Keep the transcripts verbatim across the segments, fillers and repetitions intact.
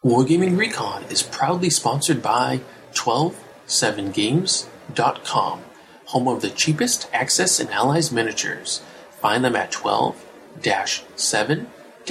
Wargaming Recon is proudly sponsored by twelve seven games dot com, home of the cheapest Axis and Allies miniatures. Find them at twelve seven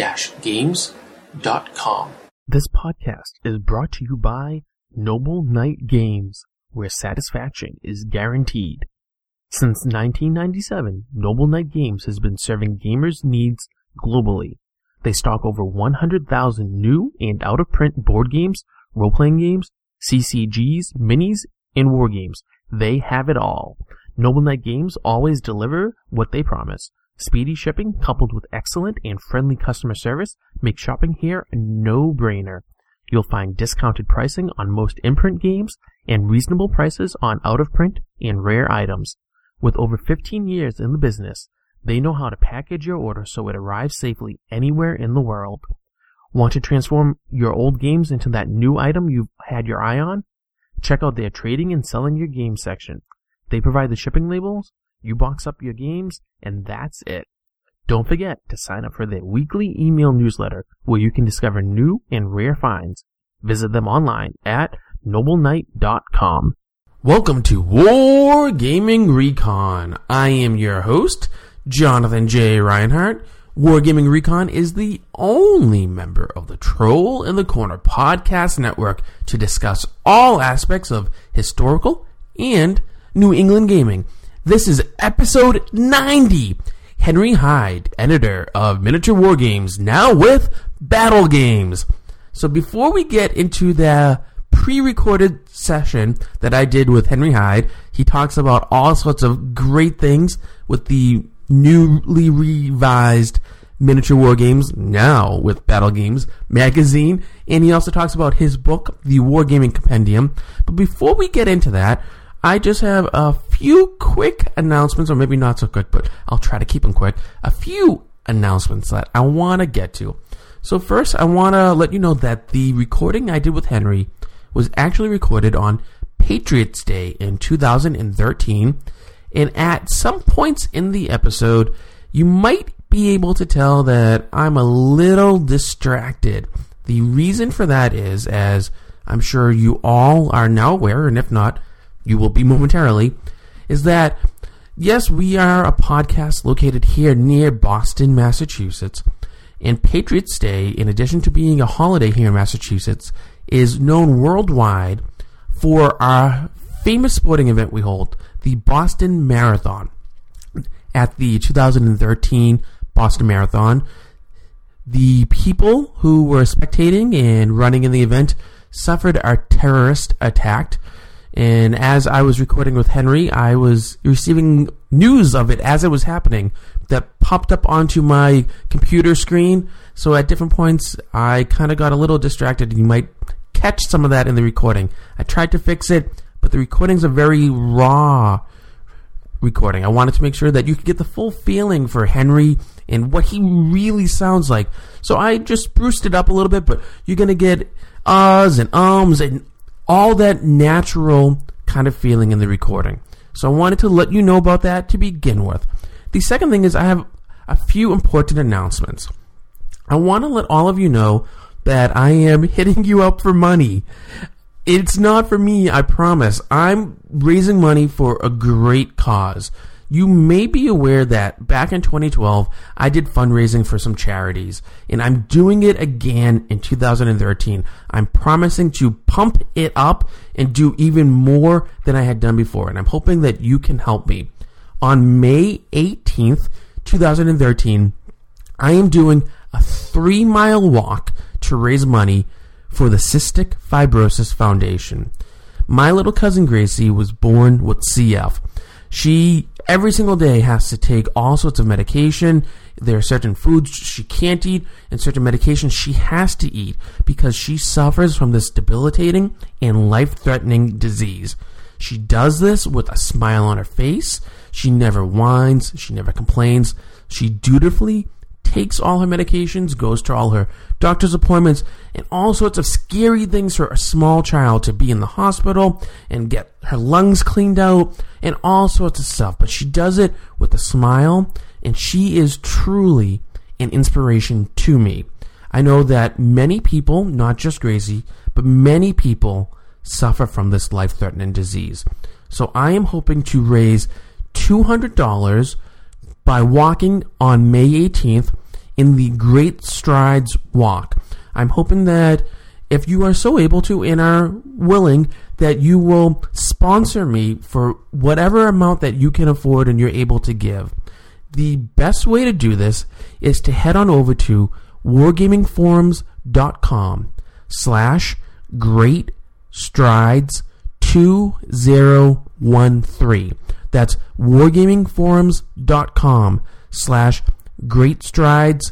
games dot com. This podcast is brought to you by Noble Knight Games, where satisfaction is guaranteed. Since nineteen ninety-seven, Noble Knight Games has been serving gamers' needs globally. They stock over one hundred thousand new and out-of-print board games, role-playing games, C C Gs, minis, and war games. They have it all. Noble Knight Games always deliver what they promise. Speedy shipping coupled with excellent and friendly customer service make shopping here a no-brainer. You'll find discounted pricing on most imprint games and reasonable prices on out-of-print and rare items. With over fifteen years in the business, they know how to package your order so it arrives safely anywhere in the world. Want to transform your old games into that new item you've had your eye on? Check out their trading and selling your games section. They provide the shipping labels, you box up your games, and that's it. Don't forget to sign up for their weekly email newsletter where you can discover new and rare finds. Visit them online at noble knight dot com. Welcome to Wargaming Recon. I am your host, Jonathan J. Reinhardt. Wargaming Recon is the only member of the Troll in the Corner podcast network to discuss all aspects of historical and New England gaming. This is episode ninety. Henry Hyde, editor of Miniature War Games, now with Battle Games. So before we get into the pre-recorded session that I did with Henry Hyde, he talks about all sorts of great things with the newly revised Miniature War Games, now with Battle Games magazine, and he also talks about his book, The Wargaming Compendium. But before we get into that, I just have a few quick announcements, or maybe not so quick, but I'll try to keep them quick. A few announcements that I want to get to. So first, I want to let you know that the recording I did with Henry was actually recorded on Patriots Day in two thousand thirteen, and at some points in the episode, you might be able to tell that I'm a little distracted. The reason for that is, as I'm sure you all are now aware, and if not, you will be momentarily, is that, yes, we are a podcast located here near Boston, Massachusetts, and Patriots Day, in addition to being a holiday here in Massachusetts, is known worldwide for our famous sporting event we hold, the Boston Marathon. At the two thousand thirteen Boston Marathon, the people who were spectating and running in the event suffered a terrorist attack. And as I was recording with Henry, I was receiving news of it as it was happening that popped up onto my computer screen. So at different points, I kind of got a little distracted. You might catch some of that in the recording. I tried to fix it, but the recording's a very raw recording. I wanted to make sure that you could get the full feeling for Henry and what he really sounds like. So I just spruced it up a little bit, but you're going to get uhs and ums and all that natural kind of feeling in the recording. So I wanted to let you know about that to begin with. The second thing is I have a few important announcements. I want to let all of you know that I am hitting you up for money. It's not for me, I promise. I'm raising money for a great cause. You may be aware that back in twenty twelve, I did fundraising for some charities, and I'm doing it again in two thousand thirteen. I'm promising to pump it up and do even more than I had done before, and I'm hoping that you can help me. On May eighteenth, twenty thirteen, I am doing a three-mile walk to raise money for the Cystic Fibrosis Foundation. My little cousin Gracie was born with C F. She, every single day, has to take all sorts of medication. There are certain foods she can't eat and certain medications she has to eat because she suffers from this debilitating and life-threatening disease. She does this with a smile on her face. She never whines. She never complains. She dutifully takes all her medications, goes to all her doctor's appointments, and all sorts of scary things for a small child to be in the hospital and get her lungs cleaned out and all sorts of stuff. But she does it with a smile, and she is truly an inspiration to me. I know that many people, not just Gracie, but many people suffer from this life-threatening disease. So I am hoping to raise two hundred dollars by walking on May eighteenth in the Great Strides Walk. I'm hoping that if you are so able to and are willing, that you will sponsor me for whatever amount that you can afford and you're able to give. The best way to do this is to head on over to wargamingforums.com slash great strides 2013. That's wargamingforums.com slash great strides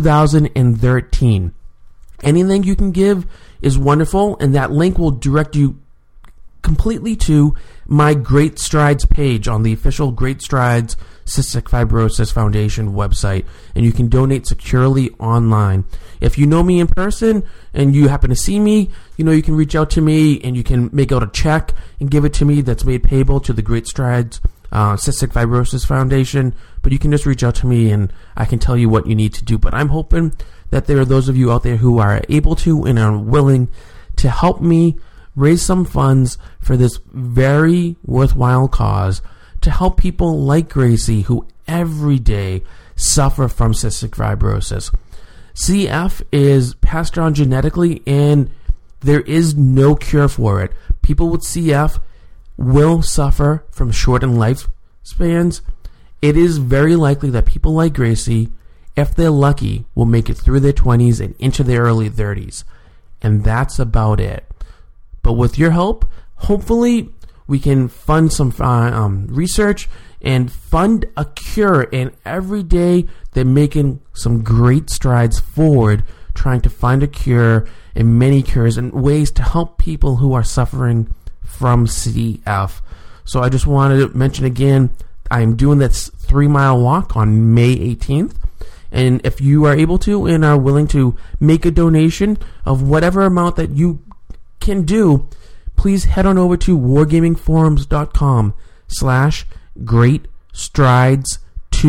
2013. Anything you can give is wonderful, and that link will direct you completely to my Great Strides page on the official Great Strides Cystic Fibrosis Foundation website, and you can donate securely online. If you know me in person and you happen to see me, you know you can reach out to me and you can make out a check and give it to me that's made payable to the Great Strides uh, Cystic Fibrosis Foundation, but you can just reach out to me and I can tell you what you need to do. But I'm hoping that there are those of you out there who are able to and are willing to help me raise some funds for this very worthwhile cause to help people like Gracie who every day suffer from cystic fibrosis. C F is passed on genetically and there is no cure for it. People with C F will suffer from shortened lifespans. It is very likely that people like Gracie, if they're lucky, will make it through their twenties and into their early thirties. And that's about it. But with your help, hopefully we can fund some uh, um, research and fund a cure. And every day they're making some great strides forward, trying to find a cure and many cures and ways to help people who are suffering from C F. So I just wanted to mention again, I'm doing this three-mile walk on May eighteenth. And if you are able to and are willing to make a donation of whatever amount that you can do, please head on over to wargamingforums.com slash great strides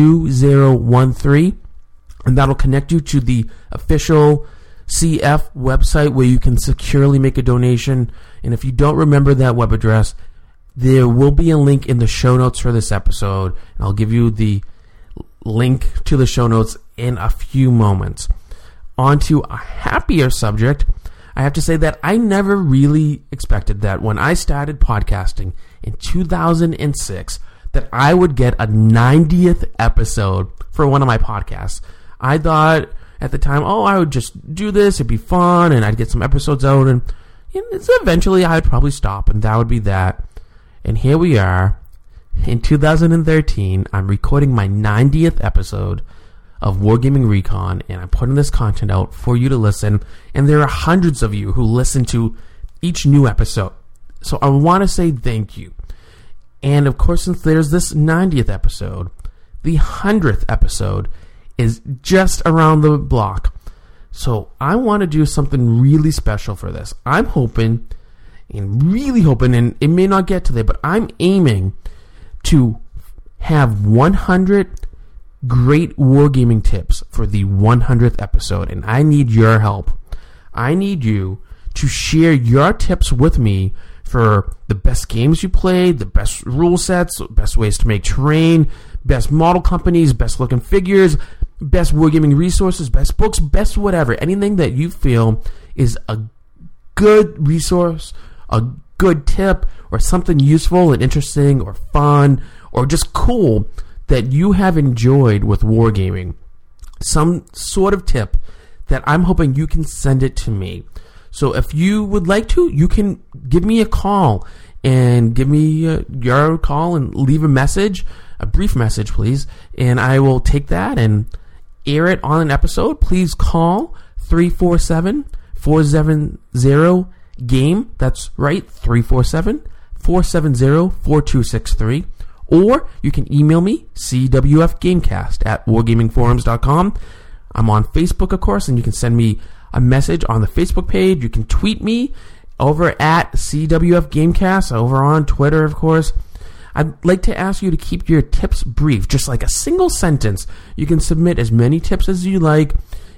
2013, and that'll connect you to the official C F website where you can securely make a donation. And if you don't remember that web address, there will be a link in the show notes for this episode, and I'll give you the link to the show notes in a few moments. On to a happier subject. I have to say that I never really expected that when I started podcasting in two thousand six that I would get a ninetieth episode for one of my podcasts. I thought at the time, oh, I would just do this, it'd be fun, and I'd get some episodes out, and you know, eventually I'd probably stop, and that would be that. And here we are. In two thousand thirteen, I'm recording my ninetieth episode of Wargaming Recon, and I'm putting this content out for you to listen, and there are hundreds of you who listen to each new episode. So I want to say thank you. And of course, since there's this ninetieth episode, the hundredth episode is just around the block. So I want to do something really special for this. I'm hoping, and really hoping, and it may not get to there, but I'm aiming to have one hundred great wargaming tips for the one hundredth episode, and I need your help. I need you to share your tips with me for the best games you played, the best rule sets, best ways to make terrain, best model companies, best looking figures, best wargaming resources, best books, best whatever. Anything that you feel is a good resource, a good tip, or something useful and interesting or fun or just cool that you have enjoyed with wargaming. Some sort of tip that I'm hoping you can send it to me. So if you would like to, you can give me a call and give me uh, your call and leave a message, a brief message, please, and I will take that and air it on an episode. Please call three four seven, four seven zero, GAME. That's right, three four seven, four seven zero, four two six three. Or you can email me, c w f gamecast at wargamingforums dot com. I'm on Facebook, of course, and you can send me a message on the Facebook page. You can tweet me over at C W F Gamecast, over on Twitter, of course. I'd like to ask you to keep your tips brief, just like a single sentence. You can submit as many tips as you like,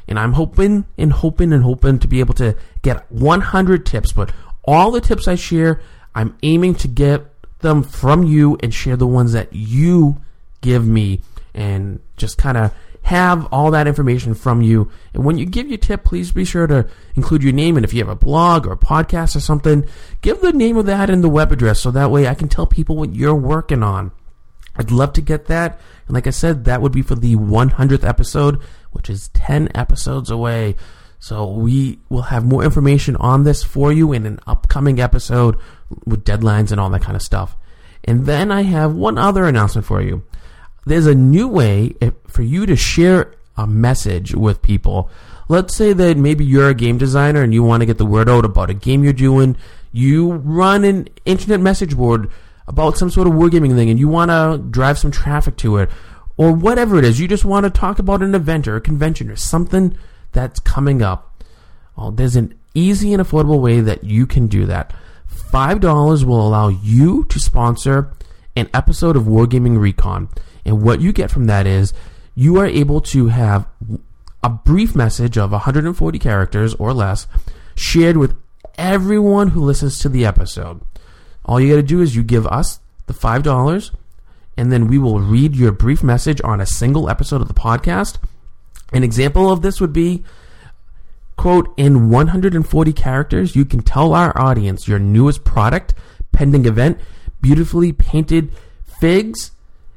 And I'm hoping and hoping and hoping to be able to get one hundred tips. But all the tips I share, I'm aiming to get them from you and share the ones that you give me and just kind of have all that information from you. And when you give your tip, please be sure to include your name. And if you have a blog or a podcast or something, give the name of that and the web address so that way I can tell people what you're working on. I'd love to get that. And like I said, that would be for the one hundredth episode, which is ten episodes away. So we will have more information on this for you in an upcoming episode with deadlines and all that kind of stuff. And then I have one other announcement for you. There's a new way for you to share a message with people. Let's say that maybe you're a game designer and you want to get the word out about a game you're doing. You run an internet message board about some sort of wargaming thing and you want to drive some traffic to it. Or whatever it is. You just want to talk about an event or a convention or something that's coming up. Well, there's an easy and affordable way that you can do that. five dollars will allow you to sponsor an episode of Wargaming Recon. And what you get from that is you are able to have a brief message of one hundred forty characters or less shared with everyone who listens to the episode. All you got to do is you give us the five dollars, and then we will read your brief message on a single episode of the podcast. An example of this would be, quote, in one hundred forty characters, you can tell our audience your newest product, pending event, beautifully painted figs,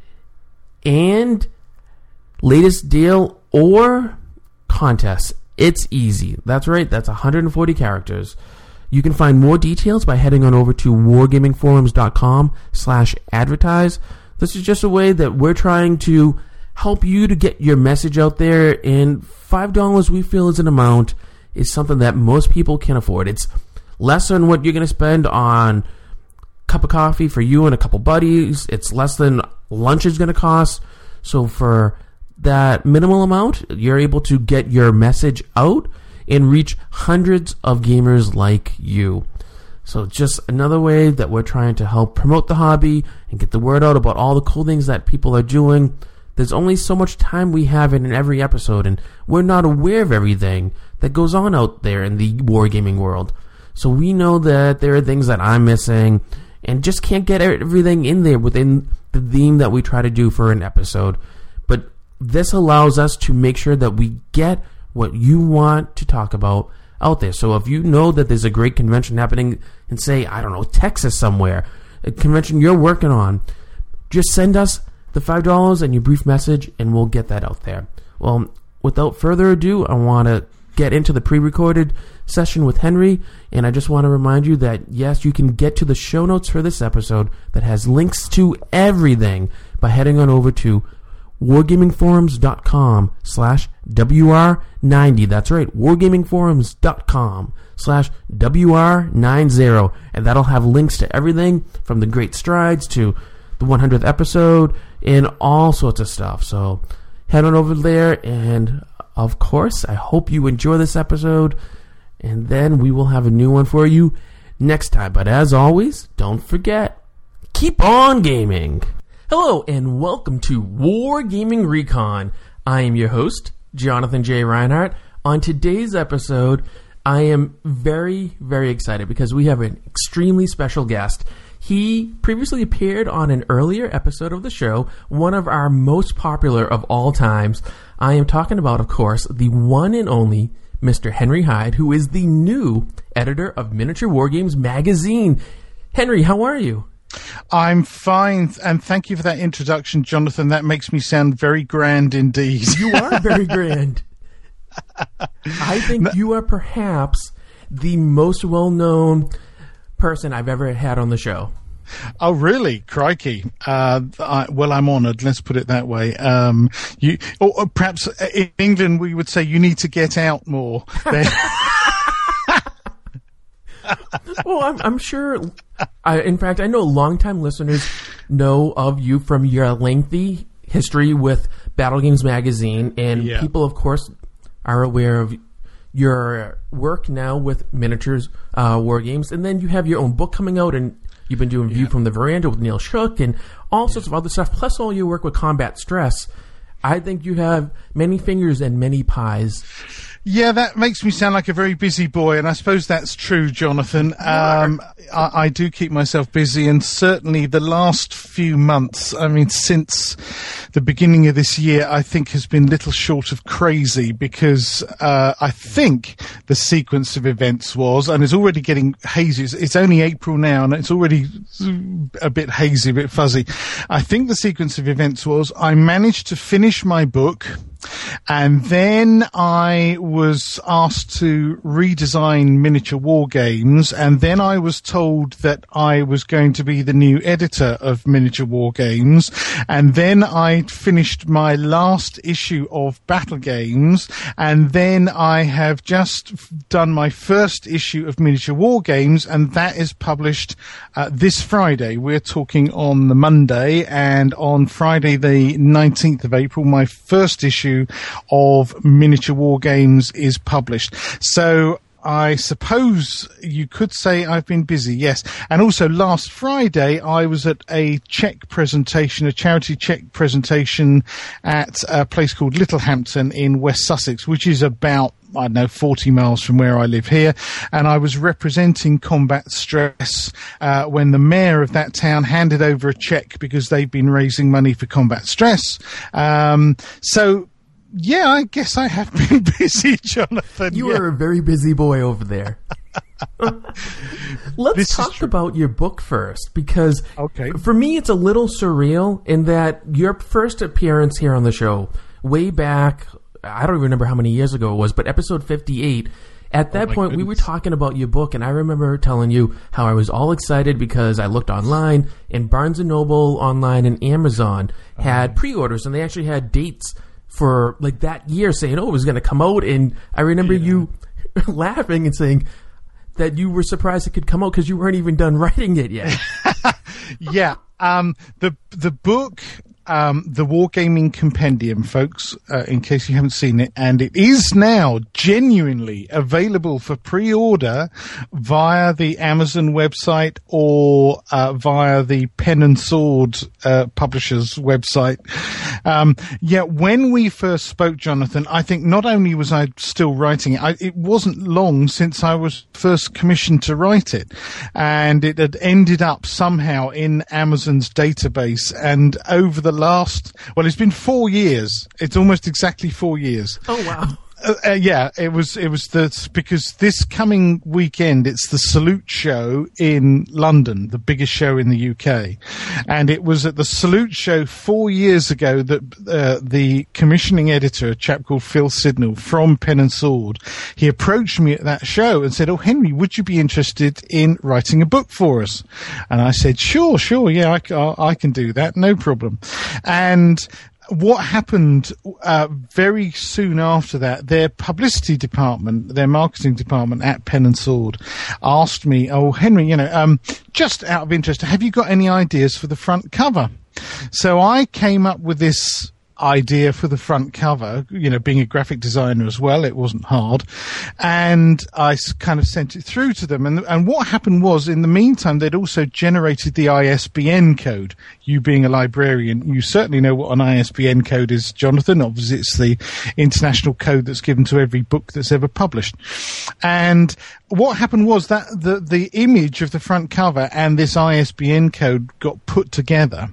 and latest deal or contest. It's easy. That's right. That's one hundred forty characters. You can find more details by heading on over to wargamingforums.com slash advertise. This is just a way that we're trying to help you to get your message out there, and five dollars we feel is an amount, is something that most people can afford. It's less than what you're going to spend on a cup of coffee for you and a couple buddies. It's less than lunch is going to cost. So for that minimal amount, you're able to get your message out and reach hundreds of gamers like you. So just another way that we're trying to help promote the hobby and get the word out about all the cool things that people are doing. There's only so much time we have in every episode, and we're not aware of everything that goes on out there in the wargaming world. So we know that there are things that I'm missing and just can't get everything in there within the theme that we try to do for an episode. But this allows us to make sure that we get what you want to talk about out there. So if you know that there's a great convention happening in, say, I don't know, Texas somewhere, a convention you're working on, just send us the five dollars and your brief message, and we'll get that out there. Well, without further ado, I want to get into the pre-recorded session with Henry, and I just want to remind you that, yes, you can get to the show notes for this episode that has links to everything by heading on over to wargamingforums.com slash WR90. That's right, wargamingforums.com slash WR90. And that'll have links to everything from the great strides to the one hundredth episode and all sorts of stuff. So head on over there, and of course, I hope you enjoy this episode, and then we will have a new one for you next time. But as always, don't forget, keep on gaming. Hello, and welcome to Wargaming Recon. I am your host, Jonathan J. Reinhardt. On today's episode, I am very, very excited because we have an extremely special guest. He previously appeared on an earlier episode of the show, one of our most popular of all times. I am talking about, of course, the one and only Mister Henry Hyde, who is the new editor of Miniature Wargames magazine. Henry, how are you? I'm fine, and thank you for that introduction, Jonathan. That makes me sound very grand indeed. You are very grand. I think no. you are perhaps the most well-known person I've ever had on the show. Oh, really? Crikey. Uh, I, well, I'm honoured. Let's put it that way. Um, you, or, or perhaps in England we would say you need to get out more. Well, I'm, I'm sure. I, in fact, I know longtime listeners know of you from your lengthy history with Battle Games Magazine, and yeah. people, of course, are aware of your work now with Miniatures uh, War Games, and then you have your own book coming out, and you've been doing yeah. View from the Veranda with Neil Shook, and all sorts yeah. of other stuff, plus all your work with Combat Stress. I think you have many fingers and many pies. Yeah, that makes me sound like a very busy boy, and I suppose that's true, Jonathan. Um, I, I do keep myself busy, and certainly the last few months, I mean, since the beginning of this year, I think has been little short of crazy, because uh, I think the sequence of events was, and it's already getting hazy, it's, it's only April now, and it's already a bit hazy, a bit fuzzy. I think the sequence of events was I managed to finish my book, and then I was asked to redesign miniature war games, and then I was told that I was going to be the new editor of miniature war games, and then I finished my last issue of Battle Games, and then I have just done my first issue of miniature war games, and that is published uh, this Friday. We're talking on the Monday, and on Friday the nineteenth of April, my first issue of miniature war games is published. So I suppose you could say I've been busy, yes. And also last Friday I was at a Czech presentation, a charity Czech presentation at a place called Littlehampton in West Sussex, which is about, I don't know, forty miles from where I live here, and I was representing Combat Stress uh, when the mayor of that town handed over a cheque because they've been raising money for Combat Stress. Um, so yeah, I guess I have been busy, Jonathan. You yeah. are a very busy boy over there. Let's This talk about your book first, because Okay. for me it's a little surreal in that your first appearance here on the show, way back, I don't even remember how many years ago it was, but episode fifty-eight, at that my point we goodness. were talking about your book, and I remember telling you how I was all excited because I looked online, and Barnes and Noble online and Amazon had pre-orders, and they actually had dates for like that year saying, oh, it was going to come out. And I remember Yeah. you laughing and saying that you were surprised it could come out because you weren't even done writing it yet. yeah. Um, the, the book, um, the Wargaming Compendium, folks, uh, in case you haven't seen it, and it is now genuinely available for pre-order via the Amazon website or uh, via the Pen and Sword uh, publisher's website. Um, yeah, when we first spoke, Jonathan, I think not only was I still writing it, I, it wasn't long since I was first commissioned to write it, and it had ended up somehow in Amazon's database, and over the last, well, it's been four years. It's almost exactly four years. Oh, wow. Uh, uh, yeah, it was, it was the, because this coming weekend, it's the Salute Show in London, the biggest show in the U K. And it was at the Salute Show four years ago that, uh, the commissioning editor, a chap called Phil Sidnall from Pen and Sword, he approached me at that show and said, oh, Henry, would you be interested in writing a book for us? And I said, sure, sure, yeah, I, I, I can do that, no problem. And what happened uh, very soon after that, their publicity department, their marketing department at Pen and Sword asked me, oh, Henry, you know, um, just out of interest, have you got any ideas for the front cover? So I came up with this idea for the front cover, you know, being a graphic designer as well, it wasn't hard. And I s- kind of sent it through to them. And, and what happened was, in the meantime, they'd also generated the I S B N code. You being a librarian, you certainly know what an I S B N code is, Jonathan. Obviously, it's the international code that's given to every book that's ever published. And what happened was that the, the image of the front cover and this I S B N code got put together,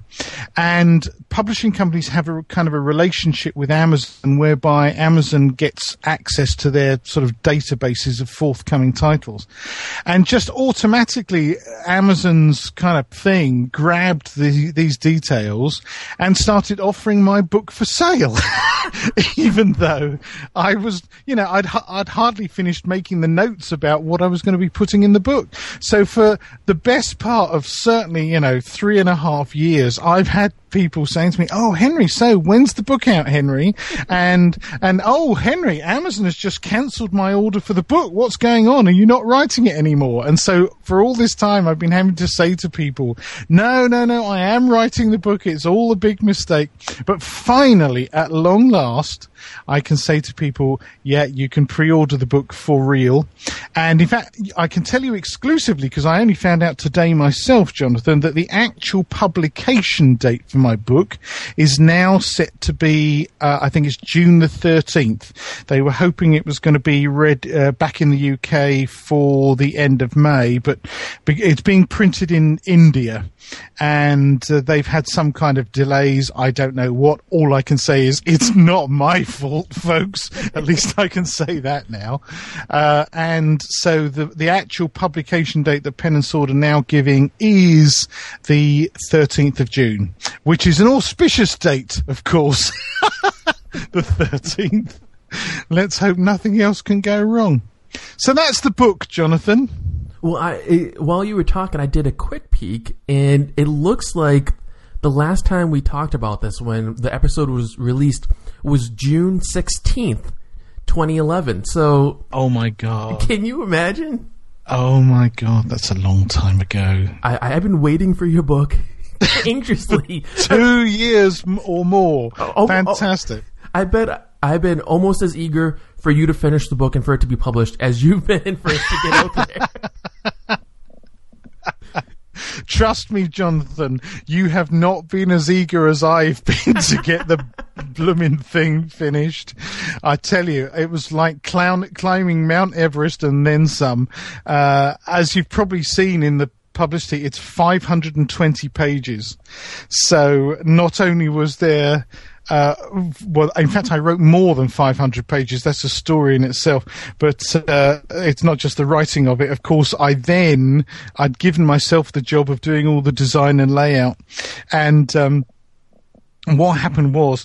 and publishing companies have a kind of a relationship with Amazon whereby Amazon gets access to their sort of databases of forthcoming titles. And just automatically, Amazon's kind of thing grabbed the, these details and started offering my book for sale. Even though I was, you know, I'd, I'd hardly finished making the notes about what I was going to be putting in the book. So for the best part of certainly, you know, three and a half years, I've had people saying to me, oh, Henry, so when's the book out, Henry? And, and, oh, Henry, Amazon has just cancelled my order for the book. What's going on? Are you not writing it anymore? And so for all this time, I've been having to say to people, no, no, no, I am writing the book. It's all a big mistake. But finally, at long last, I can say to people, yeah, you can pre-order the book for real. And in fact, I can tell you exclusively, because I only found out today myself, Jonathan, that the actual publication date for for my book is now set to be, uh, I think it's June the thirteenth. They were hoping it was going to be read uh, back in the U K for the end of May, but it's being printed in India, and uh, they've had some kind of delays. I don't know what. All I can say is it's not my fault, folks. At least I can say that now. Uh, and so the, the actual publication date that Pen and Sword are now giving is the thirteenth of June, which is an auspicious date, of course. The thirteenth. Let's hope nothing else can go wrong. So that's the book, Jonathan. Well, I, it, while you were talking, I did a quick peek, and it looks like the last time we talked about this, when the episode was released, was June sixteenth, twenty eleven. So, oh my God. Can you imagine? Oh my God, that's a long time ago. I, I've been waiting for your book anxiously. Two years or more. Oh, Fantastic. Oh, I bet I've been almost as eager for you to finish the book and for it to be published as you've been for it to get out there. Trust me, Jonathan, you have not been as eager as I've been to get the blooming thing finished. I tell you, it was like clown, climbing Mount Everest and then some. Uh, as you've probably seen in the publicity, it's five hundred twenty pages. So not only was there... Uh, well, in fact, I wrote more than five hundred pages. That's a story in itself. But uh, it's not just the writing of it. Of course, I then, I'd given myself the job of doing all the design and layout. And um, what happened was,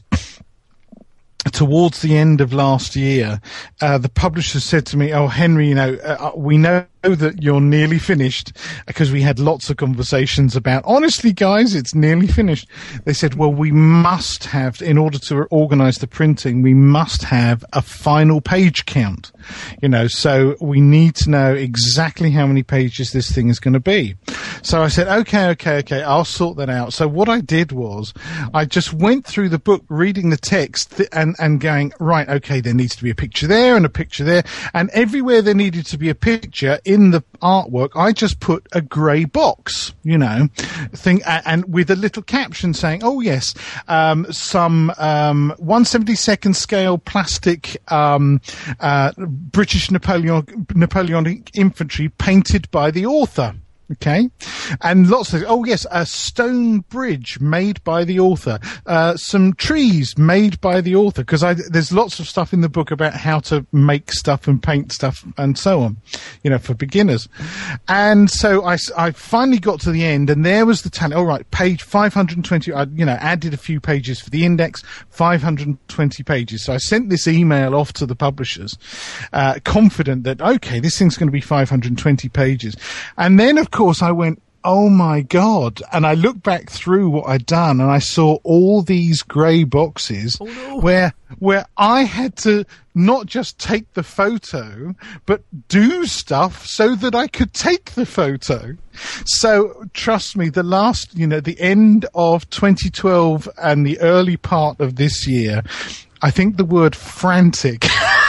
towards the end of last year, uh, the publisher said to me, oh, Henry, you know, uh, we know that you're nearly finished, because we had lots of conversations about, honestly, guys, it's nearly finished. They said, well, we must have, in order to organize the printing, we must have a final page count, you know, so we need to know exactly how many pages this thing is going to be. So I said, okay, okay, okay, I'll sort that out. So what I did was I just went through the book, reading the text th- and, and going, right, okay, there needs to be a picture there and a picture there. And everywhere there needed to be a picture in the artwork, I just put a grey box, you know, thing, and with a little caption saying, oh yes, um, some um, one seventy-second scale plastic um, uh, British Napoleon, Napoleonic infantry painted by the author. Okay, and lots of, oh yes, a stone bridge made by the author, uh, some trees made by the author, because I, there's lots of stuff in the book about how to make stuff and paint stuff and so on, you know, for beginners. And so I, I finally got to the end, and there was the tally. All right, page five hundred twenty, I, you know, added a few pages for the index, five hundred twenty pages. So I sent this email off to the publishers, uh, confident that, okay, this thing's going to be five hundred twenty pages. And then, of course, I went, oh my God. And I looked back through what I'd done, and I saw all these grey boxes oh, no. where where I had to not just take the photo, but do stuff so that I could take the photo. So trust me, the last, you know, the end of twenty twelve and the early part of this year, I think the word frantic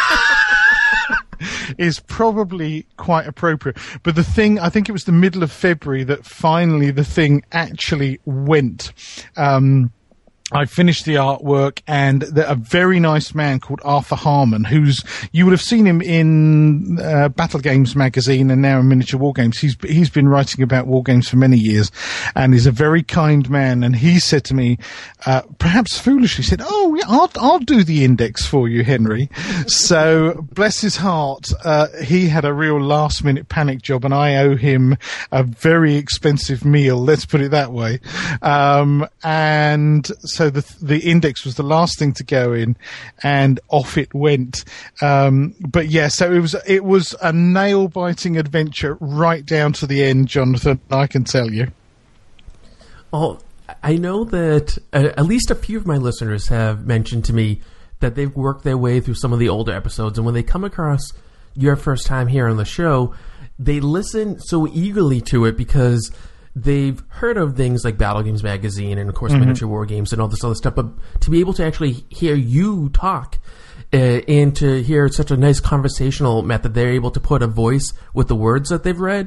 is probably quite appropriate. But the thing, I think it was the middle of February that finally the thing actually went. Um, I finished the artwork, and the, a very nice man called Arthur Harmon, who's, you would have seen him in uh, Battle Games magazine and now in Miniature War Games. He's he's been writing about war games for many years, and he's a very kind man. And he said to me, uh, perhaps foolishly, said, "Oh, yeah, I'll I'll do the index for you, Henry." So bless his heart, uh, he had a real last minute panic job, and I owe him a very expensive meal. Let's put it that way. Um, and so the the index was the last thing to go in, and off it went. Um, but yeah, so it was it was a nail biting adventure right down to the end, Jonathan. I can tell you. Oh, I know that uh, at least a few of my listeners have mentioned to me that they've worked their way through some of the older episodes, and when they come across your first time here on the show, they listen so eagerly to it because they've heard of things like Battle Games Magazine and, of course, mm-hmm. Miniature War Games and all this other stuff, but to be able to actually hear you talk uh, and to hear such a nice conversational method, they're able to put a voice with the words that they've read.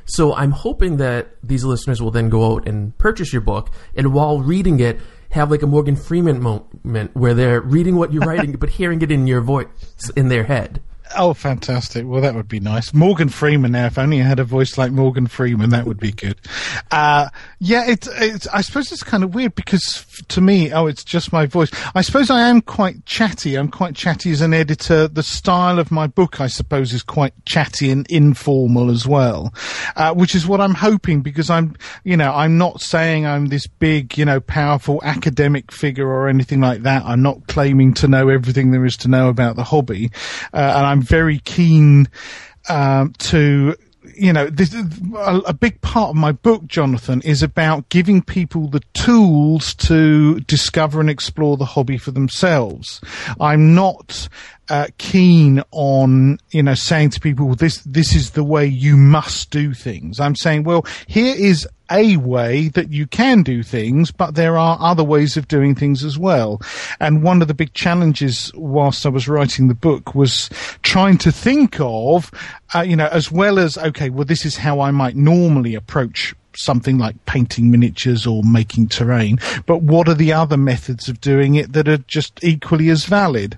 So I'm hoping that these listeners will then go out and purchase your book, and while reading it, have like a Morgan Freeman moment where they're reading what you're writing, but hearing it in your voice in their head. Oh, fantastic. Well, that would be nice. Morgan Freeman now, if only I had a voice like Morgan Freeman, that would be good. Uh, yeah, it's, it's, I suppose it's kind of weird because f- to me, oh, it's just my voice. I suppose I am quite chatty. I'm quite chatty as an editor. The style of my book, I suppose, is quite chatty and informal as well, uh, which is what I'm hoping because I'm, you know, I'm not saying I'm this big, you know, powerful academic figure or anything like that. I'm not claiming to know everything there is to know about the hobby. Uh, and I'm very keen um, to, you know, this, a, a big part of my book, Jonathan, is about giving people the tools to discover and explore the hobby for themselves. I'm not uh, keen on, you know, saying to people, this, this is the way you must do things. I'm saying, well, here is a way that you can do things, but there are other ways of doing things as well. And one of the big challenges whilst I was writing the book was trying to think of, uh, you know, as well as, okay, well, this is how I might normally approach something like painting miniatures or making terrain, but what are the other methods of doing it that are just equally as valid?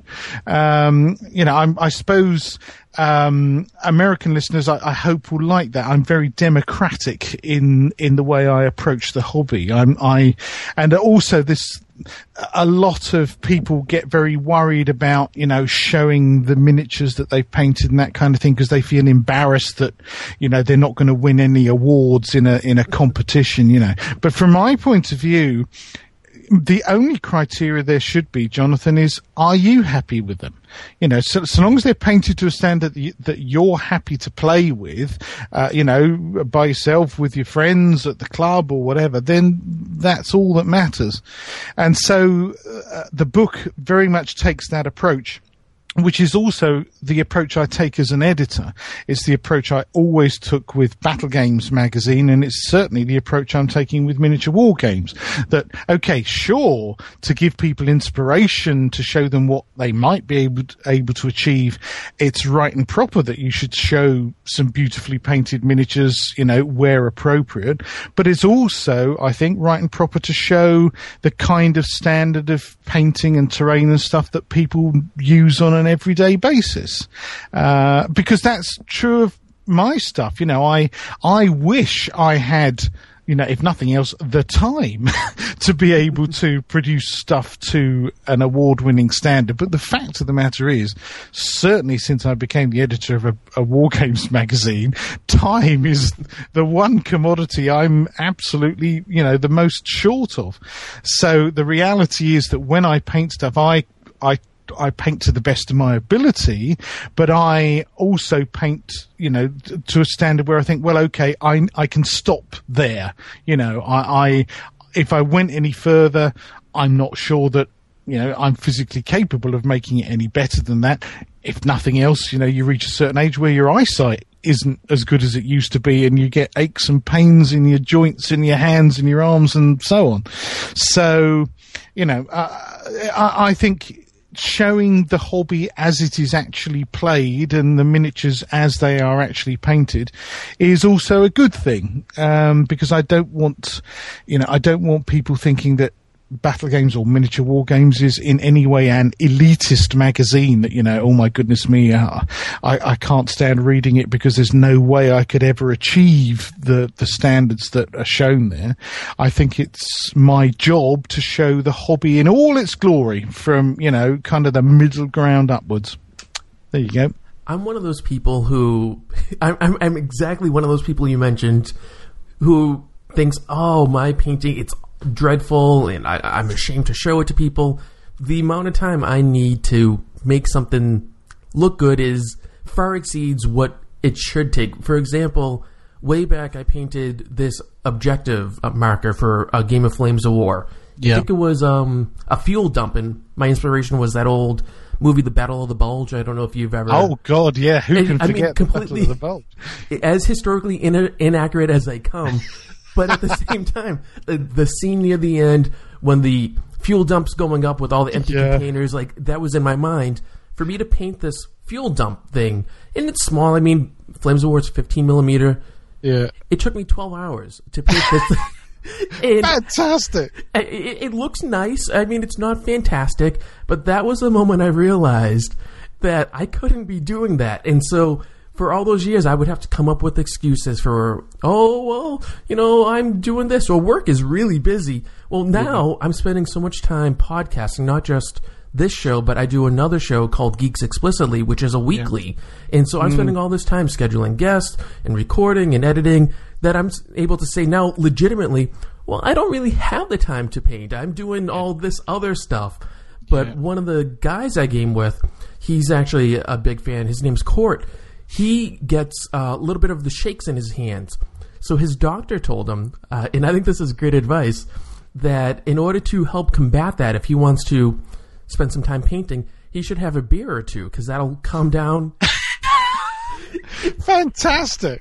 Um, you know, I'm, I suppose um, American listeners, I, I hope, will like that. I'm very democratic in in the way I approach the hobby. I'm, I, and also this. A lot of people get very worried about, you know, showing the miniatures that they've painted and that kind of thing because they feel embarrassed that, you know, they're not going to win any awards in a in a competition, you know. But from my point of view, the only criteria there should be, Jonathan, is are you happy with them? You know, so, so long as they're painted to a standard that, you, that you're happy to play with, uh, you know, by yourself, with your friends, at the club or whatever, then that's all that matters. And so uh, the book very much takes that approach, which is also the approach I take as an editor. It's the approach I always took with Battle Games magazine, and it's certainly the approach I'm taking with Miniature War Games. That, okay, sure, to give people inspiration, to show them what they might be able to, able to achieve, it's right and proper that you should show some beautifully painted miniatures, you know, where appropriate. But it's also, I think, right and proper to show the kind of standard of painting and terrain and stuff that people use on an everyday basis, uh, because that's true of my stuff. You know, I I wish I had, you know, if nothing else, the time to be able to produce stuff to an award-winning standard. But the fact of the matter is, certainly since I became the editor of a, a War Games magazine, time is the one commodity I'm absolutely, you know, the most short of. So the reality is that when I paint stuff, I I I paint to the best of my ability, but I also paint, you know, to a standard where I think, well, okay, I I can stop there. You know, I, I if I went any further, I'm not sure that, you know, I'm physically capable of making it any better than that. If nothing else, you know, you reach a certain age where your eyesight isn't as good as it used to be, and you get aches and pains in your joints, in your hands, in your arms, and so on. So, you know, uh, I, I think showing the hobby as it is actually played and the miniatures as they are actually painted is also a good thing, um, because I don't want, you know, I don't want people thinking that Battle Games or Miniature War Games is in any way an elitist magazine that, you know, oh my goodness me, uh, I, I can't stand reading it because there's no way I could ever achieve the, the standards that are shown there. I think it's my job to show the hobby in all its glory from, you know, kind of the middle ground upwards. There you go. I'm one of those people who, I'm, I'm, I'm exactly one of those people you mentioned who thinks, oh, my painting, it's dreadful and I, I'm ashamed to show it to people. The amount of time I need to make something look good is far exceeds what it should take. For example, way back I painted this objective marker for a Game of Flames of War. Yeah. I think it was um, a fuel dump, and my inspiration was that old movie, The Battle of the Bulge. I don't know if you've ever... Oh, God, yeah. Who and, can I forget mean, completely, The Battle of the Bulge? As historically in- inaccurate as they come... But at the same time, the, the scene near the end when the fuel dump's going up with all the empty yeah. containers, like that was in my mind. For me to paint this fuel dump thing, and it's small. I mean, Flames of War is fifteen millimeter. Yeah. It took me twelve hours to paint this. And fantastic. It, it looks nice. I mean, it's not fantastic, but that was the moment I realized that I couldn't be doing that. And so for all those years, I would have to come up with excuses for, oh, well, you know, I'm doing this, or work is really busy. Well, now yeah. I'm spending so much time podcasting, not just this show, but I do another show called Geeks Explicitly, which is a weekly. Yeah. And so I'm mm. spending all this time scheduling guests and recording and editing that I'm able to say now legitimately, well, I don't really have the time to paint. I'm doing all this other stuff. But yeah. one of the guys I game with, he's actually a big fan. His name's Court. He gets a little bit of the shakes in his hands. So his doctor told him, uh, and I think this is great advice, that in order to help combat that, if he wants to spend some time painting, he should have a beer or two, because that'll calm down. Fantastic.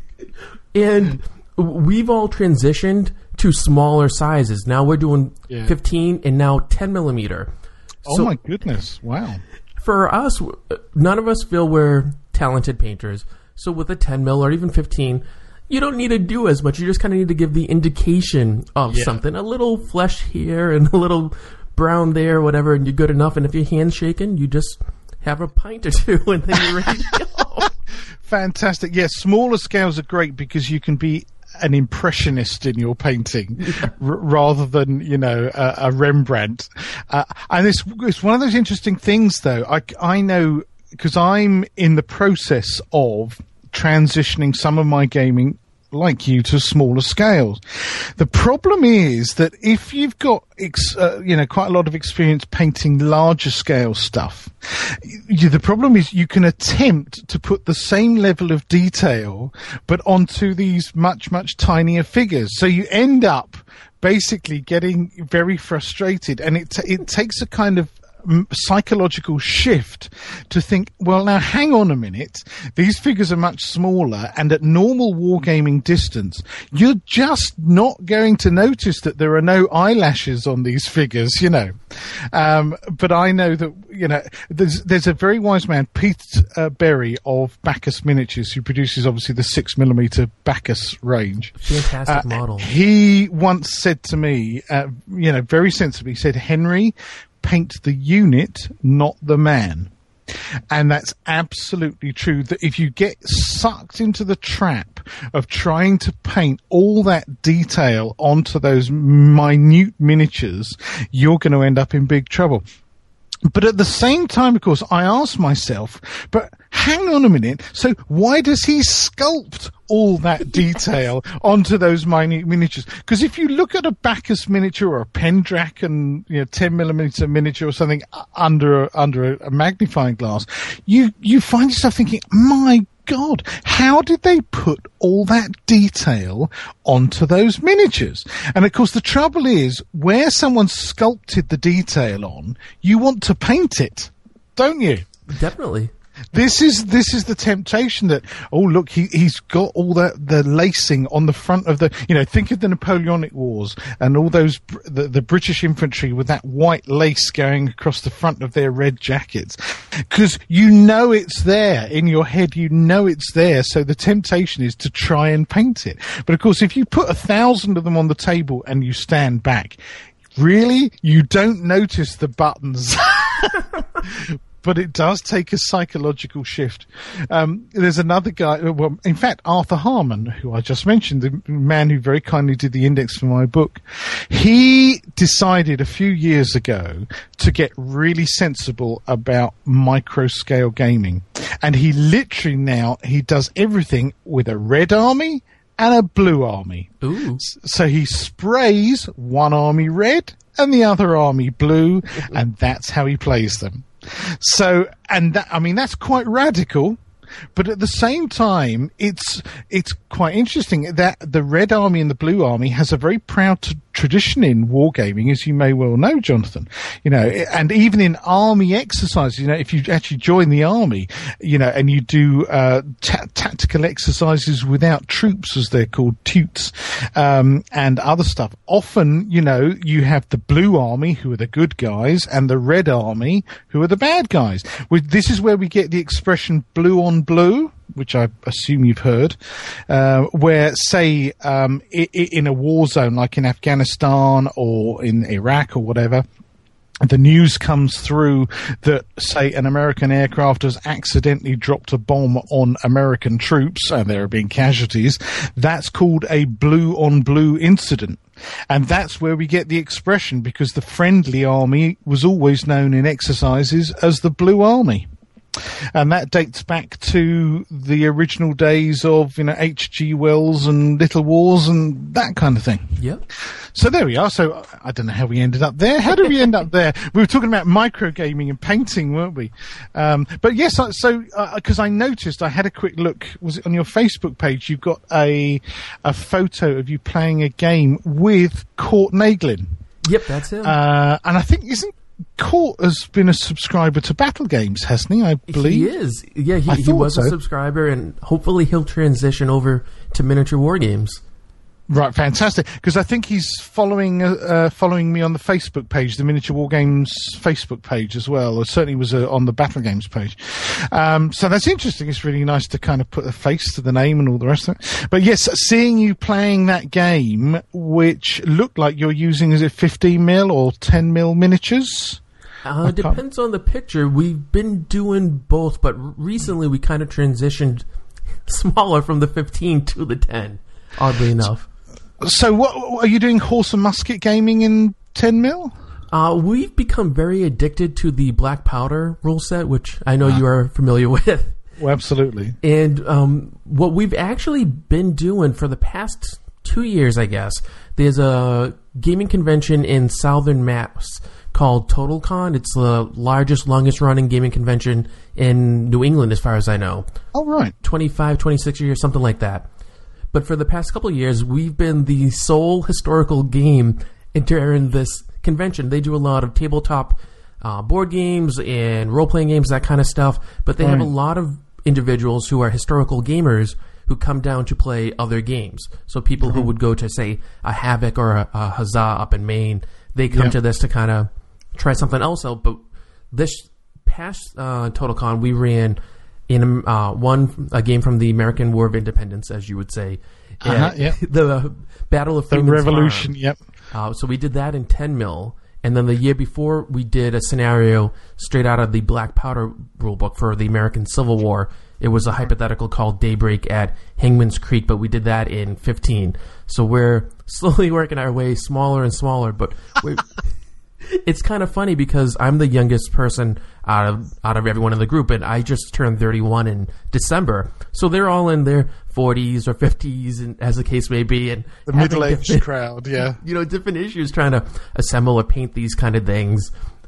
And we've all transitioned to smaller sizes. Now we're doing yeah. fifteen and now ten millimeter. Oh, so my goodness. Wow. For us, none of us feel we're talented painters. So with a ten mil or even fifteen, you don't need to do as much. You just kind of need to give the indication of yeah. something. A little flesh here and a little brown there, whatever, and you're good enough. And if your hand's shaking, you just have a pint or two and then you're ready to go. Fantastic. Yes, smaller scales are great because you can be an impressionist in your painting yeah. r- rather than, you know, a, a Rembrandt. Uh, and it's, it's one of those interesting things, though. I, I know, because I'm in the process of transitioning some of my gaming, like you, to smaller scales. The problem is that if you've got ex, uh, you know quite a lot of experience painting larger scale stuff, you, the problem is you can attempt to put the same level of detail but onto these much much tinier figures, so you end up basically getting very frustrated, and it t- it takes a kind of psychological shift to think, well, now hang on a minute, these figures are much smaller, and at normal wargaming distance you're just not going to notice that there are no eyelashes on these figures, you know. Um, but I know that, you know, there's there's a very wise man, Pete uh, Berry of Bacchus Miniatures, who produces obviously the six millimeter Bacchus range. Fantastic uh, model. He once said to me, uh, you know, very sensibly, he said, Henry, paint the unit, not the man. And that's absolutely true, that if you get sucked into the trap of trying to paint all that detail onto those minute miniatures, you're going to end up in big trouble. But at the same time, of course, I ask myself, but hang on a minute, so why does he sculpt all that detail onto those minute miniatures? Because if you look at a Bacchus miniature or a Pendragon, you know, ten millimeter miniature or something under a, under a magnifying glass, you you find yourself thinking, my God, how did they put all that detail onto those miniatures? And of course, the trouble is, where someone sculpted the detail on, you want to paint it, don't you? Definitely. This is this is the temptation that, oh look, he he's got all the the lacing on the front of the, you know, think of the Napoleonic Wars and all those the, the British infantry with that white lace going across the front of their red jackets, because you know it's there in your head, you know it's there, so the temptation is to try and paint it. But of course, if you put a thousand of them on the table and you stand back, really, you don't notice the buttons. But it does take a psychological shift. Um, there's another guy, well, in fact, Arthur Harmon, who I just mentioned, the man who very kindly did the index for my book. He decided a few years ago to get really sensible about micro-scale gaming. And he literally now, he does everything with a red army and a blue army. Ooh. So he sprays one army red and the other army blue, and that's how he plays them. So, and that, I mean, that's quite radical, but at the same time, it's it's quite interesting that the Red Army and the Blue Army has a very proud t- tradition in wargaming, as you may well know, Jonathan. You know, and even in army exercises, you know, if you actually join the army, you know, and you do uh, ta- tactical exercises without troops, as they're called, toots, um, and other stuff. Often, you know, you have the Blue Army, who are the good guys, and the Red Army, who are the bad guys. We, this is where we get the expression "blue on blue." which I assume you've heard, uh, where, say, um, I- I- in a war zone like in Afghanistan or in Iraq or whatever, the news comes through that, say, an American aircraft has accidentally dropped a bomb on American troops and there have been casualties. That's called a blue-on-blue incident. And that's where we get the expression, because the friendly army was always known in exercises as the Blue Army. And that dates back to the original days of, you know, H G Wells and Little Wars and that kind of thing. Yep. So there we are. So I don't know how we ended up there. How did we end up there? We were talking about microgaming and painting, weren't we? Um, but yes, I- so because uh, I noticed, I had a quick look. Was it on your Facebook page? You've got a a photo of you playing a game with Court Naglin. Yep, that's him. Uh, and I think isn't Court has been a subscriber to Battle Games, hasn't he? I believe he is. Yeah, he, I he thought was a so. subscriber, and hopefully he'll transition over to miniature war games. Right, fantastic. Because I think he's following uh, uh, following me on the Facebook page, the Miniature War Games Facebook page as well. Or certainly was uh, on the Battle Games page. Um, so that's interesting. It's really nice to kind of put a face to the name and all the rest of it. But yes, seeing you playing that game, which looked like you're using, is it fifteen mil or ten mil miniatures? Uh, it depends on the picture. We've been doing both, but recently we kind of transitioned smaller from the fifteen to the ten, oddly enough. So what are you doing, horse and musket gaming in ten mil? Uh, we've become very addicted to the black powder rule set, which I know ah. you are familiar with. Well, absolutely. And um, what we've actually been doing for the past two years, I guess, there's a gaming convention in Southern Mass called TotalCon. It's the largest, longest-running gaming convention in New England, as far as I know. Oh, right. twenty-five, twenty-six years, something like that. But for the past couple of years, we've been the sole historical game during this convention. They do a lot of tabletop uh, board games and role-playing games, that kind of stuff. But they right. have a lot of individuals who are historical gamers who come down to play other games. So people mm-hmm. who would go to, say, a Havoc or a, a Huzzah up in Maine, they come yeah. to this to kind of try something else out. But this past uh, TotalCon, we ran in uh, one a game from the American War of Independence, as you would say, uh-huh, yep. the Battle of the Freeman's Revolution. Farm. Yep. Uh, so we did that in ten mil, and then the year before we did a scenario straight out of the Black Powder rulebook for the American Civil War. It was a hypothetical called Daybreak at Hangman's Creek, but we did that in fifteen. So we're slowly working our way smaller and smaller, but we're it's kind of funny because I'm the youngest person out of out of everyone in the group, and I just turned thirty-one in December. So they're all in their forties or fifties, and as the case may be, and the middle-aged crowd, yeah, you know, different issues trying to assemble or paint these kind of things.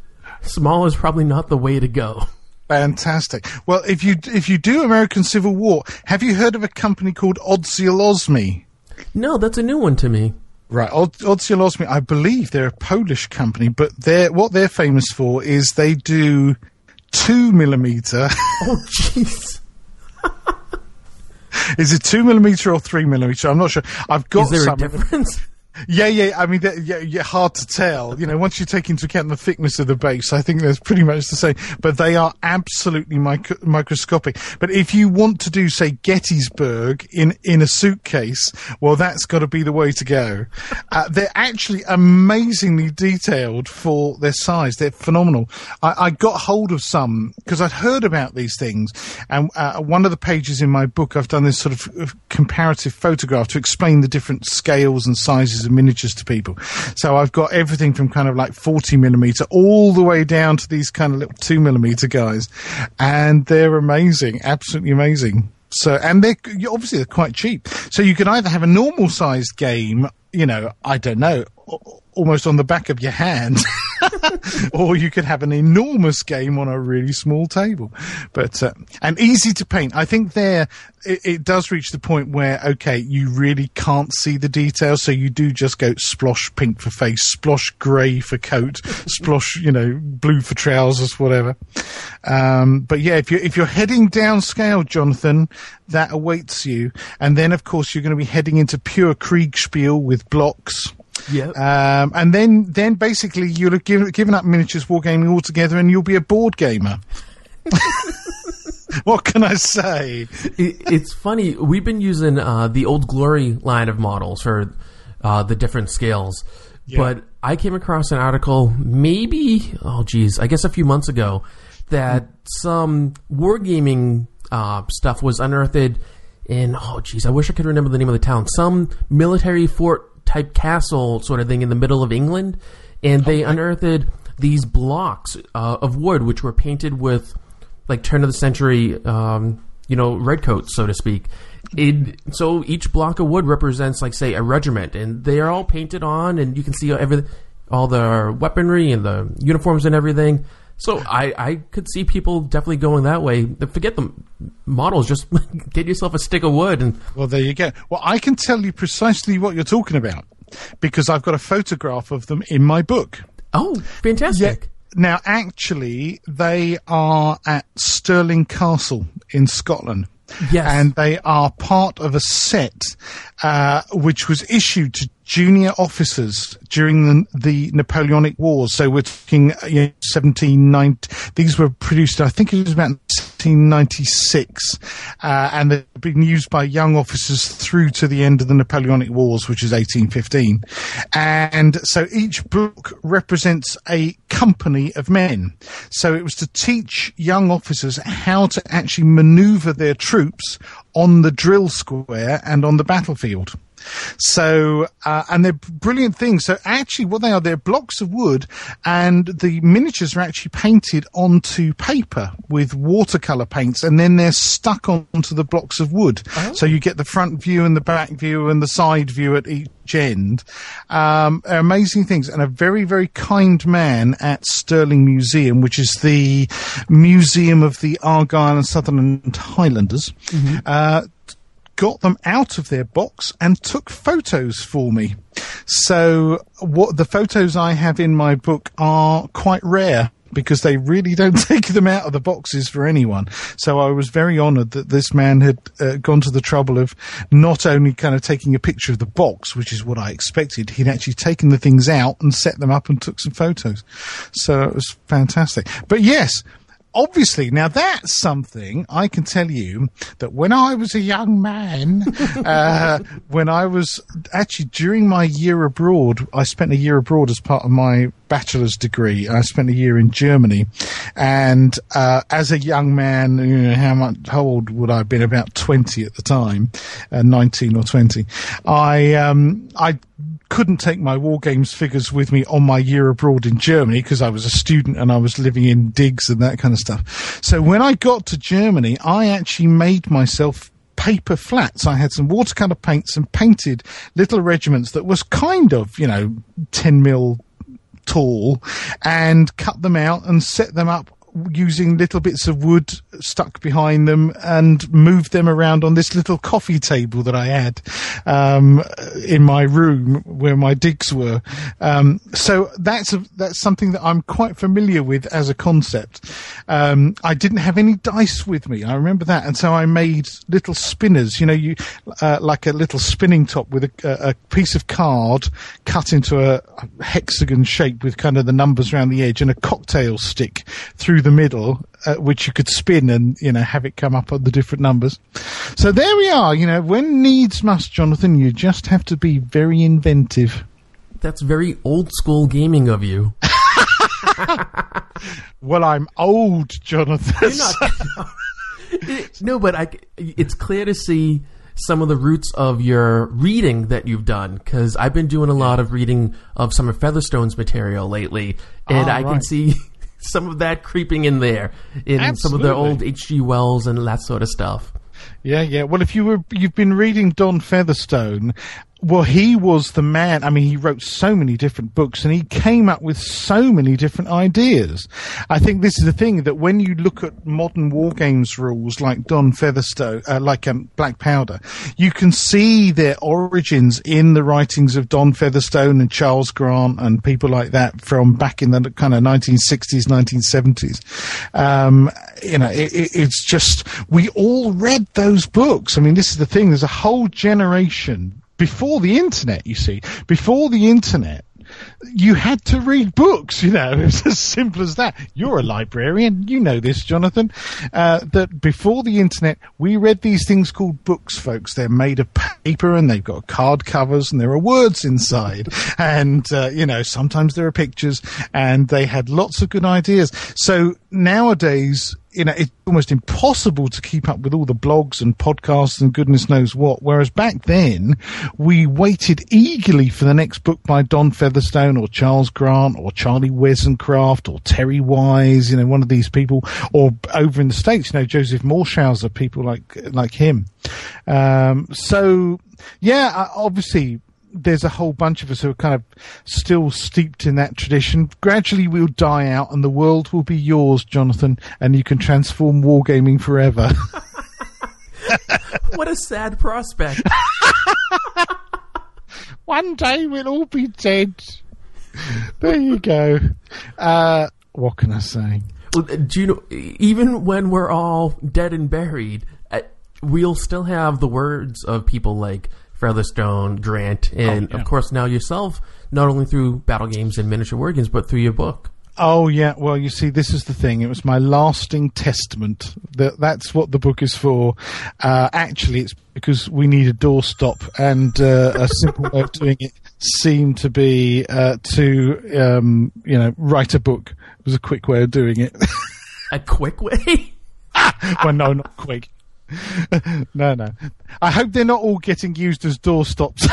Small is probably not the way to go. Fantastic. Well, if you if you do American Civil War, have you heard of a company called Oddzielozmi? No, that's a new one to me. Right, Oddzielozmi, I believe they're a Polish company, but they're what they're famous for is they do two millimeter. Oh, jeez. Is it two millimeter or three millimeter? I'm not sure. I've got. Is there some a difference? Yeah, yeah. I mean, yeah, yeah, hard to tell. You know, once you take into account the thickness of the base, I think that's pretty much the same. But they are absolutely micro- microscopic. But if you want to do, say, Gettysburg in in a suitcase, well, that's got to be the way to go. Uh, they're actually amazingly detailed for their size. They're phenomenal. I, I got hold of some because I'd heard about these things, and uh, one of the pages in my book, I've done this sort of comparative photograph to explain the different scales and sizes of miniatures to people. So I've got everything from kind of like forty millimeter all the way down to these kind of little two millimeter guys, and they're amazing, absolutely amazing. So, and they're obviously they're quite cheap. So you can either have a normal sized game, you know, I don't know, almost on the back of your hand, or you could have an enormous game on a really small table. But uh, and easy to paint. I think there it, it does reach the point where okay, you really can't see the details, so you do just go splosh pink for face, splosh grey for coat, splosh you know blue for trousers, whatever. Um, but yeah, if you if you're heading downscale, Jonathan, that awaits you, and then of course you're going to be heading into pure Kriegspiel with blocks. Yeah. Um, and then, then basically you'll have given, given up miniatures wargaming altogether and you'll be a board gamer. What can I say? It, it's funny. We've been using uh, the Old Glory line of models for uh, the different scales. Yeah. But I came across an article maybe, oh geez, I guess a few months ago that mm. some wargaming uh, stuff was unearthed in, oh geez, I wish I could remember the name of the town. Some military fort type castle sort of thing in the middle of England. And they okay. unearthed these blocks uh, of wood which were painted with like turn of the century, um, you know, redcoats, so to speak. It, so each block of wood represents, like, say, a regiment, and they are all painted on, and you can see every, all the weaponry and the uniforms and everything. So I, I could see people definitely going that way. Forget the models, just get yourself a stick of wood. And well, there you go. Well, I can tell you precisely what you're talking about because I've got a photograph of them in my book. Oh, fantastic. Yeah. Now, actually, they are at Stirling Castle in Scotland. Yes. And they are part of a set uh, which was issued to junior officers during the, the Napoleonic Wars. So we're talking you know, seventeen ninety. These were produced, I think it was about seventeen ninety-six, uh, and they've been used by young officers through to the end of the Napoleonic Wars, which is eighteen fifteen. And so each book represents a company of men. So it was to teach young officers how to actually maneuver their troops on the drill square and on the battlefield. So, uh, and they're brilliant things. So actually what they are, they're blocks of wood, and the miniatures are actually painted onto paper with watercolor paints, and then they're stuck onto the blocks of wood. Oh. So you get the front view and the back view and the side view at each end. Um, amazing things. And a very, very kind man at Stirling Museum, which is the Museum of the Argyll and Sutherland Highlanders, mm-hmm. uh, got them out of their box and took photos for me. So what the photos I have in my book are quite rare because they really don't take them out of the boxes for anyone. So I was very honoured that this man had uh, gone to the trouble of not only kind of taking a picture of the box, which is what I expected, he'd actually taken the things out and set them up and took some photos. So it was fantastic. But yes, obviously, now that's something I can tell you that when I was a young man, uh, when I was actually during my year abroad, I spent a year abroad as part of my bachelor's degree. I spent a year in Germany, and uh, as a young man, you know, how much how old would I have been? About twenty at the time, uh, nineteen or twenty. I um, I. couldn't take my War Games figures with me on my year abroad in Germany because I was a student and I was living in digs and that kind of stuff. So when I got to Germany, I actually made myself paper flats. I had some watercolor paints and painted little regiments that was kind of, you know, ten mil tall, and cut them out and set them up using little bits of wood stuck behind them, and moved them around on this little coffee table that I had um, in my room where my digs were. Um, so that's a, that's something that I'm quite familiar with as a concept. Um, I didn't have any dice with me. I remember that, and so I made little spinners. You know, you uh, like a little spinning top with a, a piece of card cut into a hexagon shape with kind of the numbers around the edge, and a cocktail stick through the middle, uh, which you could spin and, you know, have it come up on the different numbers. So there we are. You know, when needs must, Jonathan, you just have to be very inventive. That's very old school gaming of you. Well, I'm old, Jonathan. You're not, no. no, but I, it's clear to see some of the roots of your reading that you've done, because I've been doing a lot of reading of some of Featherstone's material lately, and oh, I right. can see some of that creeping in there in Absolutely. Some of the old H G Wells and that sort of stuff. Yeah, yeah. Well, if you were, you've been reading Don Featherstone, well, he was the man. I mean, he wrote so many different books, and he came up with so many different ideas. I think this is the thing, that when you look at modern war games rules like Don Featherstone, uh, like um, Black Powder, you can see their origins in the writings of Don Featherstone and Charles Grant and people like that from back in the kind of nineteen sixties, nineteen seventies. Um, you know, it, it, it's just, we all read those books. I mean, this is the thing. There's a whole generation before the internet, you see, before the internet, you had to read books, you know. It was as simple as that. You're a librarian. You know this, Jonathan. Uh, that before the internet, we read these things called books, folks. They're made of paper and they've got card covers and there are words inside. And, uh, you know, sometimes there are pictures, and they had lots of good ideas. So nowadays, you know, it's almost impossible to keep up with all the blogs and podcasts and goodness knows what. Whereas back then, we waited eagerly for the next book by Don Featherstone or Charles Grant or Charlie Wesencraft or Terry Wise, you know, one of these people. Or over in the States, you know, Joseph Morshauser, people like like him. Um, so, yeah, obviously, there's a whole bunch of us who are kind of still steeped in that tradition. Gradually we'll die out and the world will be yours, Jonathan, and you can transform wargaming forever. What a sad prospect. One day we'll all be dead. There you go. Uh, what can I say? Well, do you know, even when we're all dead and buried, uh, we'll still have the words of people like Featherstone, Grant, and oh, yeah. of course now yourself, not only through Battle Games and Miniature War Games, but through your book. Oh, yeah. Well, you see, this is the thing. It was my lasting testament. That That's what the book is for. Uh, actually, it's because we need a doorstop, and uh, a simple way of doing it seemed to be uh, to, um, you know, write a book. It was a quick way of doing it. A quick way? Well, no, not quick. no, no. I hope they're not all getting used as doorstops.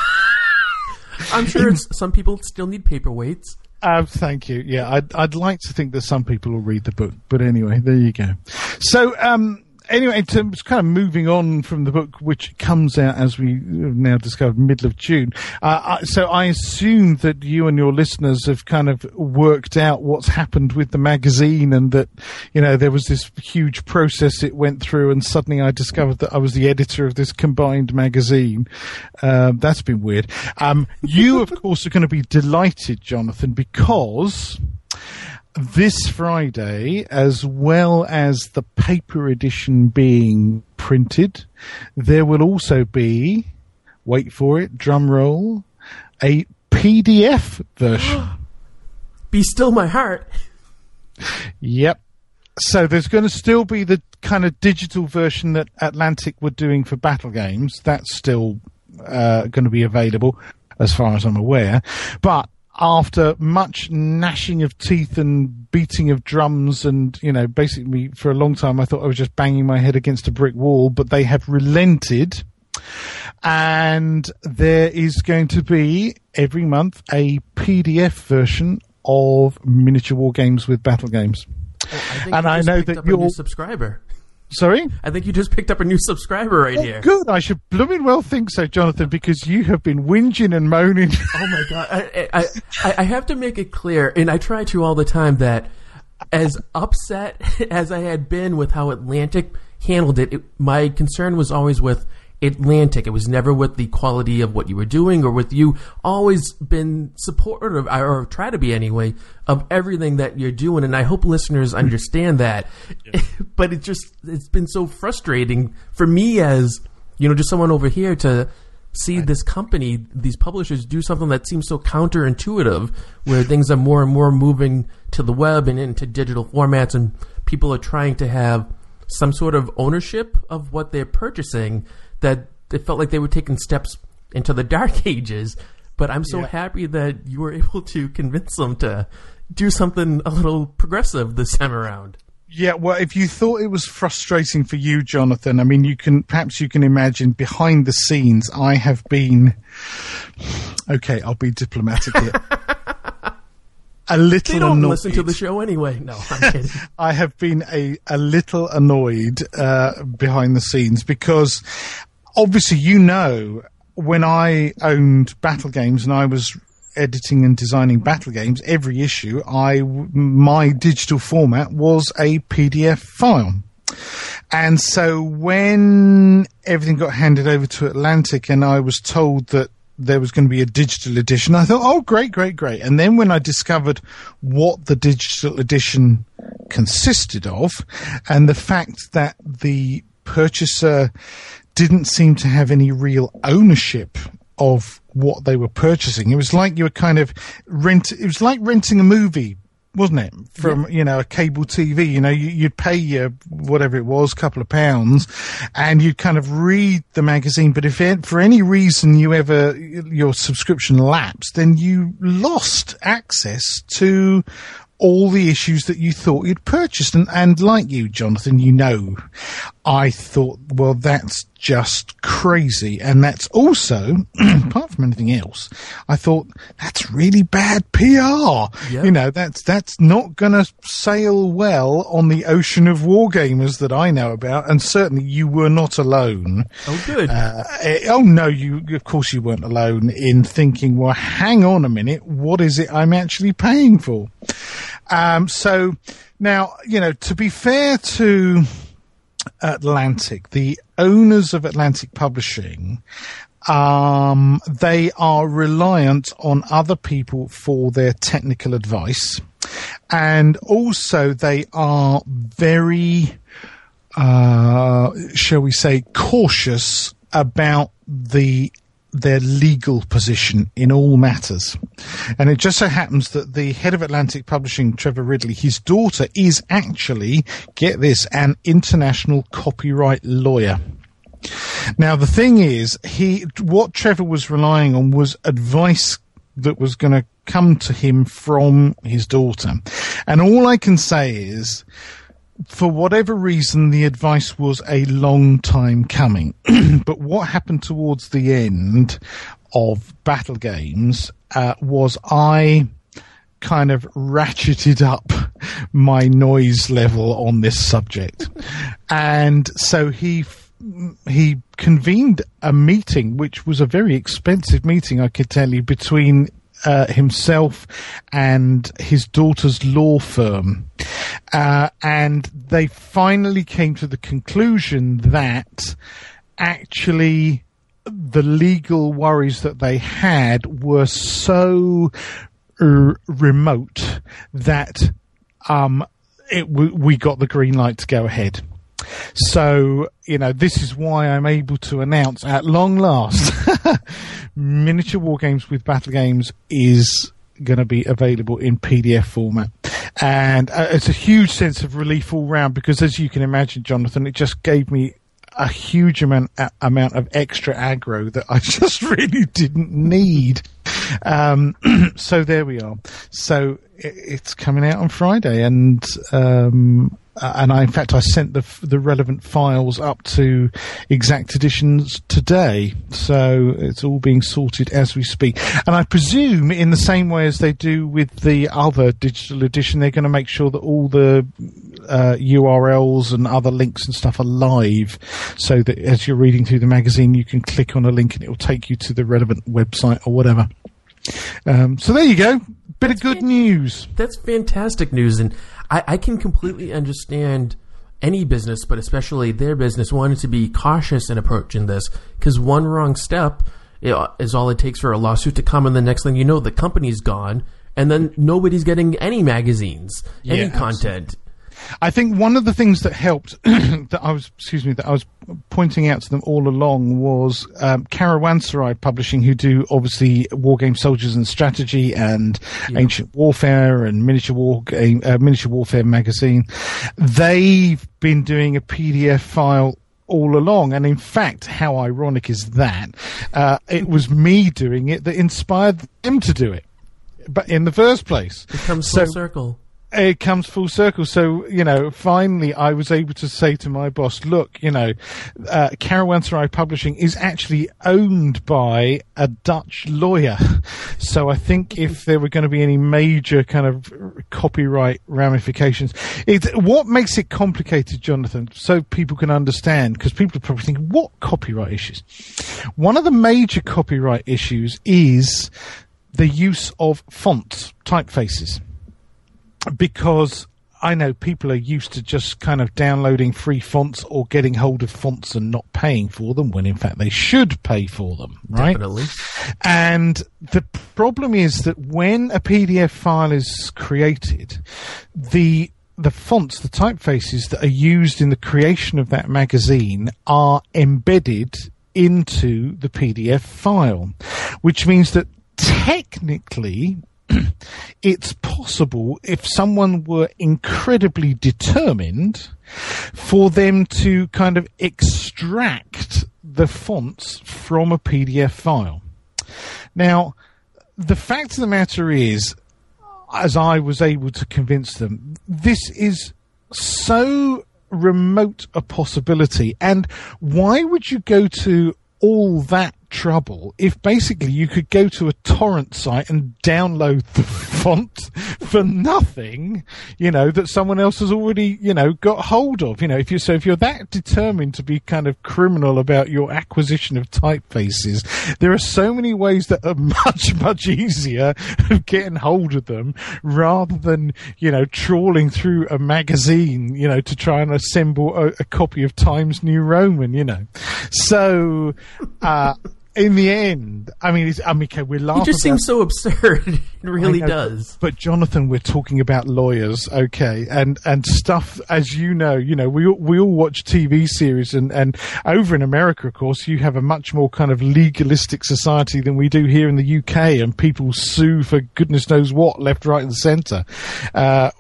I'm sure it's, some people still need paperweights. Uh, thank you. Yeah, I'd, I'd like to think that some people will read the book. But anyway, there you go. So, um, anyway, to, kind of moving on from the book, which comes out, as we have now discovered, middle of June. Uh, I, so I assume that you and your listeners have kind of worked out what's happened with the magazine, and that, you know, there was this huge process it went through, and suddenly I discovered that I was the editor of this combined magazine. Um, that's been weird. Um, you, of course, are going to be delighted, Jonathan, because this Friday, as well as the paper edition being printed, there will also be, wait for it, drum roll, a P D F version. Be still my heart. Yep. So there's going to still be the kind of digital version that Atlantic were doing for Battle Games. That's still uh, going to be available, as far as I'm aware. But after much gnashing of teeth and beating of drums, and, you know, basically for a long time I thought I was just banging my head against a brick wall, but they have relented, and there is going to be every month a P D F version of Miniature War Games with Battle Games. Well, I think and you I just know picked that up you're a new subscriber. Sorry? I think you just picked up a new subscriber right oh, here. Good. I should blooming well think so, Jonathan, because you have been whinging and moaning. Oh, my God. I, I, I, I have to make it clear, and I try to all the time, that as upset as I had been with how Atlantic handled it, it, my concern was always with Atlantic. It was never with the quality of what you were doing, or with you always been supportive, or try to be anyway, of everything that you're doing. And I hope listeners understand that. Yeah. But it just, it's been so frustrating for me as, you know, just someone over here to see right. this company, these publishers, do something that seems so counterintuitive, where things are more and more moving to the web and into digital formats, and people are trying to have some sort of ownership of what they're purchasing, that it felt like they were taking steps into the dark ages. But I'm so yeah. happy that you were able to convince them to do something a little progressive this time around. Yeah, well, if you thought it was frustrating for you, Jonathan, I mean, you can perhaps you can imagine behind the scenes, I have been, okay, I'll be diplomatic here. A little they don't annoyed. Listen to the show anyway. No, I'm kidding. I have been a, a little annoyed uh, behind the scenes, because obviously, you know, when I owned Battle Games and I was editing and designing Battle Games, every issue, I my digital format was a P D F file. And so when everything got handed over to Atlantic and I was told that there was going to be a digital edition, I thought, oh, great, great, great. And then when I discovered what the digital edition consisted of, and the fact that the purchaser didn't seem to have any real ownership of what they were purchasing. It was like you were kind of rent. It was like renting a movie, wasn't it? From, yeah. you know, a cable T V, you know, you, you'd pay your, whatever it was, couple of pounds, and you'd kind of read the magazine. But if it, for any reason you ever, your subscription lapsed, then you lost access to all the issues that you thought you'd purchased. And, and like you, Jonathan, you know, I thought, well, that's just crazy. And that's also, apart from anything else, I thought that's really bad P R. Yep. You know, that's, that's not going to sail well on the ocean of wargamers that I know about. And certainly you were not alone. Oh, good. Uh, oh, no, you, of course you weren't alone in thinking, well, hang on a minute. What is it I'm actually paying for? Um, so now, you know, to be fair to Atlantic, the owners of Atlantic Publishing, um, they are reliant on other people for their technical advice. And also they are very, uh, shall we say, cautious about the their legal position in all matters. And it just so happens that the head of Atlantic Publishing, Trevor Ridley, his daughter is actually, get this, an international copyright lawyer. Now, the thing is, he, what Trevor was relying on was advice that was going to come to him from his daughter. And all I can say is, for whatever reason, the advice was a long time coming. But what happened towards the end of Battle Games uh, was I kind of ratcheted up my noise level on this subject. And so he he convened a meeting, which was a very expensive meeting, I could tell you, between Uh, himself and his daughter's law firm. Uh, and they finally came to the conclusion that actually the legal worries that they had were so r- remote that um, it, w- we got the green light to go ahead. So, you know, this is why I'm able to announce at long last Miniature Wargames with Battle Games is going to be available in P D F format. And uh, it's a huge sense of relief all round because, as you can imagine, Jonathan, it just gave me a huge amount, uh, amount of extra aggro that I just really didn't need. Um, so there we are. So it, it's coming out on Friday, and um, uh, and I, in fact, I sent the the relevant files up to Exact Editions today. So it's all being sorted as we speak. And I presume, in the same way as they do with the other digital edition, they're going to make sure that all the uh, U R Ls and other links and stuff are live, so that as you're reading through the magazine, you can click on a link and it will take you to the relevant website or whatever. Um, so there you go. Bit That's of good fan- news. That's fantastic news. And I, I can completely understand any business, but especially their business, wanting to be cautious in approaching this, because one wrong step is all it takes for a lawsuit to come, and the next thing you know, the company's gone, and then nobody's getting any magazines, yeah, any content. Absolutely. I think one of the things that helped that I was, excuse me, that I was pointing out to them all along was um, Caravanserai Publishing, who do obviously Wargame Soldiers and Strategy and yeah. Ancient Warfare and Miniature War game, uh, Miniature Warfare magazine. They've been doing a P D F file all along, and in fact, how ironic is that? Uh, it was me doing it that inspired them to do it, but in the first place, it comes so, full circle. It comes full circle. So, you know, finally I was able to say to my boss, look, you know, uh, Caravanserai Publishing is actually owned by a Dutch lawyer. So I think if there were going to be any major kind of copyright ramifications, it, what makes it complicated, Jonathan, so people can understand, because people are probably thinking, what copyright issues? One of the major copyright issues is the use of fonts, typefaces. Because I know people are used to just kind of downloading free fonts or getting hold of fonts and not paying for them, when in fact they should pay for them, right? Definitely. And the problem is that when a P D F file is created, the the fonts, the typefaces that are used in the creation of that magazine are embedded into the P D F file, which means that technically it's possible, if someone were incredibly determined, for them to kind of extract the fonts from a P D F file. Now, the fact of the matter is, as I was able to convince them, this is so remote a possibility. And why would you go to all that trouble if basically you could go to a torrent site and download the font for nothing, you know, that someone else has already, you know, got hold of? You know, if you so if you're that determined to be kind of criminal about your acquisition of typefaces, there are so many ways that are much, much easier of getting hold of them rather than, you know, trawling through a magazine, you know, to try and assemble a, a copy of Times New Roman, you know. So, uh, in the end, I mean, it's, I mean, okay, we're laughing. It just about, seems so absurd. It really know, does. But, but Jonathan, we're talking about lawyers, okay, and and stuff. As you know, you know, we we all watch T V series, and and over in America, of course, you have a much more kind of legalistic society than we do here in the U K, and people sue for goodness knows what, left, right, and centre. Uh,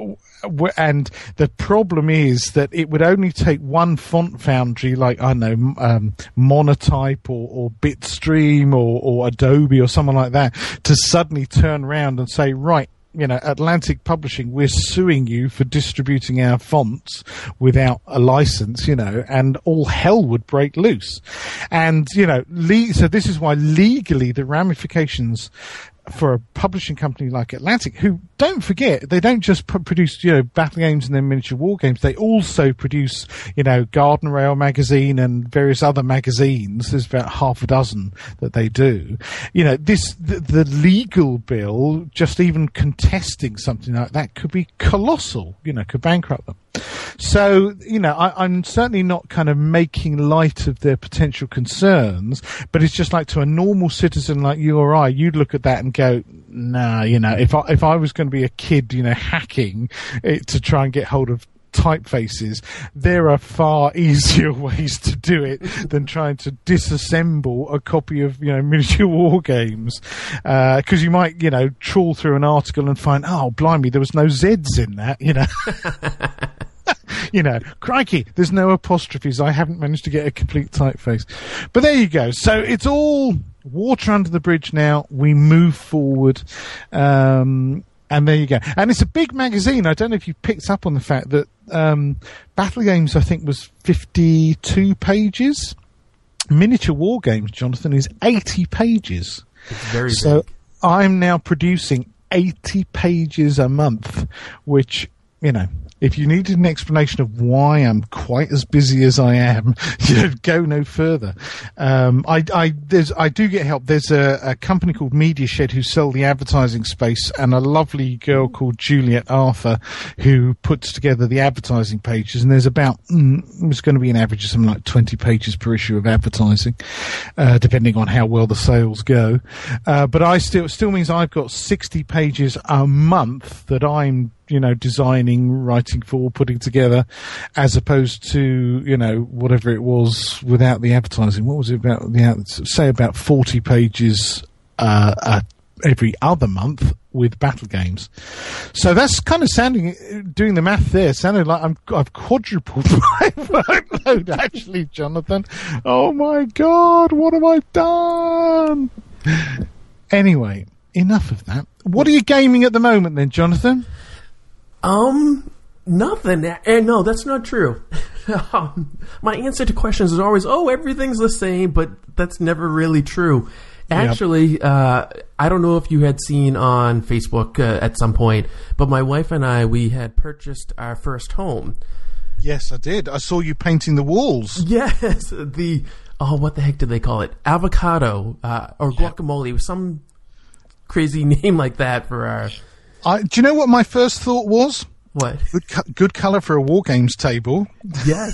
And the problem is that it would only take one font foundry, like, I don't know, um, Monotype or, or Bitstream or, or Adobe or someone like that, to suddenly turn around and say, right, you know, Atlantic Publishing, we're suing you for distributing our fonts without a license, you know, and all hell would break loose. And, you know, le- so this is why legally the ramifications for a publishing company like Atlantic, who, don't forget, they don't just p- produce, you know, battle games and then miniature war games. They also produce, you know, Garden Rail magazine and various other magazines. There's about half a dozen that they do. You know, this, the, the legal bill, just even contesting something like that could be colossal, you know, could bankrupt them. So, you know, I, I'm certainly not kind of making light of their potential concerns, but it's just like, to a normal citizen like you or I, you'd look at that and go, nah, you know, if I, if I was going to be a kid, you know, hacking it to try and get hold of typefaces, there are far easier ways to do it than trying to disassemble a copy of, you know, miniature war games, because uh, you might, you know, trawl through an article and find, oh, blimey, there was no Z's in that, you know. You know, crikey, there's no apostrophes. I haven't managed to get a complete typeface. But there you go. So it's all water under the bridge now. We move forward. Um, and there you go. And it's a big magazine. I don't know if you picked up on the fact that um, Battle Games, I think, was fifty-two pages. Miniature War Games, Jonathan, is eighty pages. It's very so big. I'm now producing eighty pages a month, which, you know, if you needed an explanation of why I'm quite as busy as I am, you know, go no further. Um, I, I, there's, I do get help. There's a, a company called Media Shed who sell the advertising space, and a lovely girl called Juliet Arthur who puts together the advertising pages. And there's about, mm, it's going to be an average of something like twenty pages per issue of advertising, uh, depending on how well the sales go. Uh, but I still, still means I've got sixty pages a month that I'm, you know, designing, writing for, putting together, as opposed to, you know, whatever it was without the advertising. What was it about? The, say about forty pages uh, uh, every other month with Battle Games. So that's kind of sounding, doing the math there, sounding like I'm, I've quadrupled my workload, actually, Jonathan. Oh my God, what have I done? Anyway, enough of that. What are you gaming at the moment then, Jonathan? Um, nothing. And no, that's not true. um, my answer to questions is always, oh, everything's the same, but that's never really true. Actually, yep. uh, I don't know if you had seen on Facebook uh, at some point, but my wife and I, we had purchased our first home. Yes, I did. I saw you painting the walls. Yes, the, oh, what the heck did they call it? Avocado, uh, or guacamole. It was some crazy name like that for our... I, do you know what my first thought was? What? Good, co- good color for a war games table. Yes.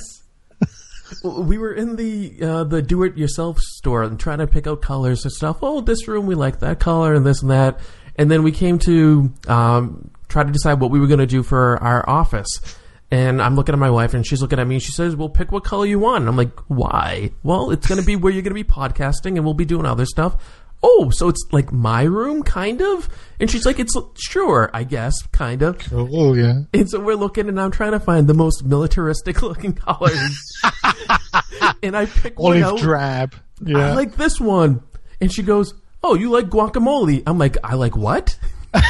We were in the uh, the do-it-yourself store and trying to pick out colors and stuff. Oh, this room, we like that color and this and that. And then we came to um, try to decide what we were going to do for our office. And I'm looking at my wife, and she's looking at me, and she says, well, pick what color you want. And I'm like, why? Well, it's going to be where you're going to be podcasting, and we'll be doing other stuff. Oh, so it's like my room, kind of? And she's like, it's sure, I guess, kind of. Oh, yeah. And so we're looking, and I'm trying to find the most militaristic-looking colors. And I pick one out. Olive drab. Yeah. I like this one. And she goes, oh, you like guacamole? I'm like, I like what?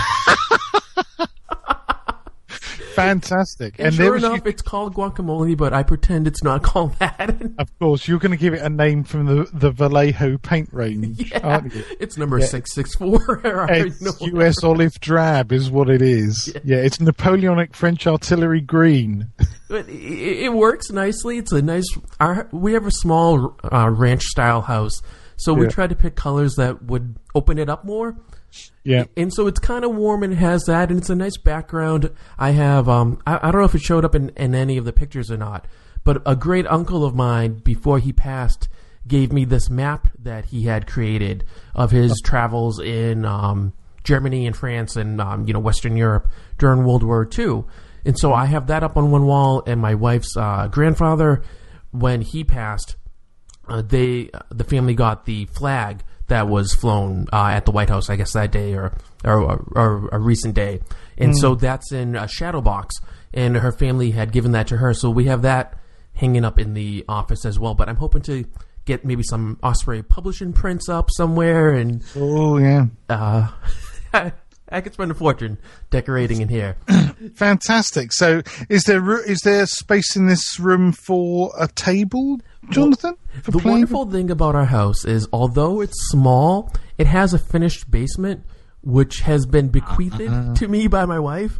Fantastic. And, and sure enough, you... it's called guacamole, but I pretend it's not called that. Of course, you're going to give it a name from the, the Vallejo paint range, yeah, aren't you? It's number yeah. six six four. It's U S olive drab is what it is. Yeah, yeah, it's Napoleonic French artillery green. But it, it works nicely. It's a nice... Our, we have a small uh, ranch-style house, so we yeah. tried to pick colors that would open it up more. Yeah, and so it's kind of warm and it has that, and it's a nice background. I have, um, I, I don't know if it showed up in, in any of the pictures or not, but a great uncle of mine, before he passed, gave me this map that he had created of his oh. travels in um, Germany and France and um, you know Western Europe during World War Two. And so I have that up on one wall, and my wife's uh, grandfather, when he passed, uh, they the family got the flag that was flown uh, at the White House, I guess that day or or, or a recent day. And mm. so that's in a shadow box, and her family had given that to her. So we have that hanging up in the office as well. But I'm hoping to get maybe some Osprey publishing prints up somewhere. And oh, yeah. Uh, I could spend a fortune decorating in here. Fantastic. So is there is there space in this room for a table, Jonathan? Well, the playing? Wonderful thing about our house is, although it's small, it has a finished basement, which has been bequeathed uh-huh. to me by my wife.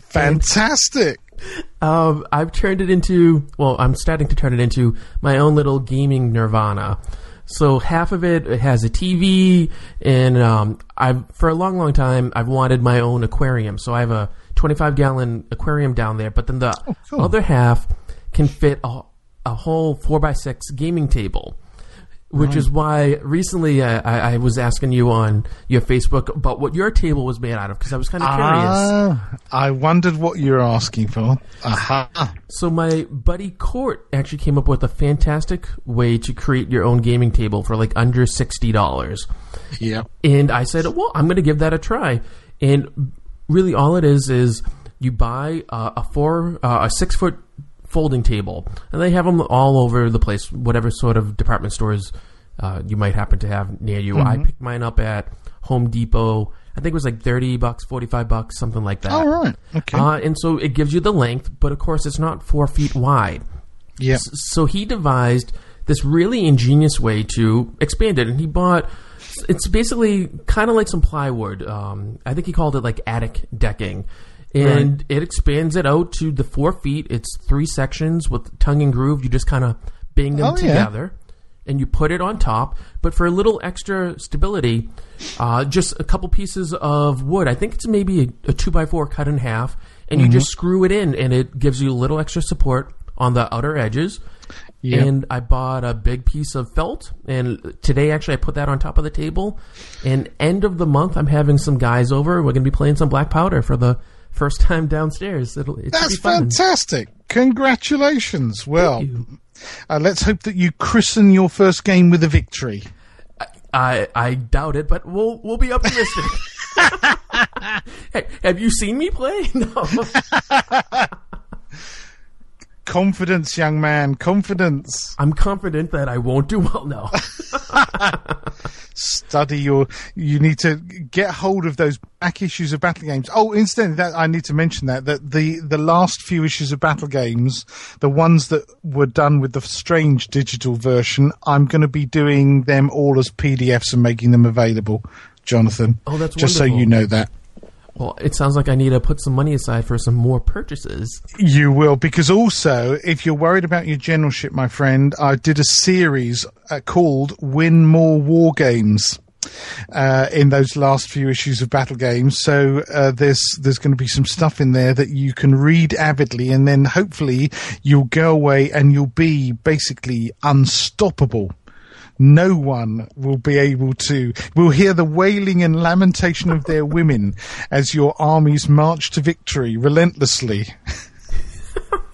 Fantastic. And, um, I've turned it into, well, I'm starting to turn it into my own little gaming nirvana. So half of it, it has a T V, and um, I've for a long, long time, I've wanted my own aquarium. So I have a twenty-five gallon aquarium down there, but then the oh, cool. other half can fit a, a whole four by six gaming table, which right. is why recently I, I, I was asking you on your Facebook about what your table was made out of, because I was kind of uh, curious. I wondered what you were asking for. Uh-huh. So my buddy Court actually came up with a fantastic way to create your own gaming table for like under sixty dollars. Yeah. And I said, well, I'm going to give that a try. And really all it is is you buy uh, a four, uh, a six foot folding table, and they have them all over the place, whatever sort of department stores uh, you might happen to have near you. Mm-hmm. I picked mine up at Home Depot. I think it was like thirty bucks, forty-five bucks, something like that. All right. Okay. Uh, and so it gives you the length, but of course it's not four feet wide. Yeah. S- so he devised this really ingenious way to expand it, and he bought, it's basically kind of like some plywood. Um, I think he called it like attic decking. And right. it expands it out to the four feet. It's three sections with tongue and groove. You just kind of bang them oh, together, yeah. and you put it on top. But for a little extra stability, uh, just a couple pieces of wood. I think it's maybe a, a two by four cut in half, and mm-hmm. you just screw it in, and it gives you a little extra support on the outer edges. Yep. And I bought a big piece of felt, and today actually I put that on top of the table. And end of the month, I'm having some guys over. We're going to be playing some Black Powder for the first time downstairs. It'll, it That's fantastic. Congratulations. Well, uh, let's hope that you christen your first game with a victory. I, I, I doubt it, but we'll we'll be optimistic. Hey, have you seen me play? No. Confidence, young man. Confidence. I'm confident that I won't do well now. Study your... You need to get hold of those back issues of Battle Games. Oh, incidentally, that, I need to mention that, that the, the last few issues of Battle Games, the ones that were done with the Strange digital version, I'm going to be doing them all as P D Fs and making them available, Jonathan. Oh, that's just wonderful. So you know that. Well, it sounds like I need to put some money aside for some more purchases. You will, because also, if you're worried about your generalship, my friend, I did a series uh, called Win More War Games uh, in those last few issues of Battle Games. So uh, there's there's going to be some stuff in there that you can read avidly, and then hopefully you'll go away and you'll be basically unstoppable. No one will be able to, will hear the wailing and lamentation of their women as your armies march to victory relentlessly.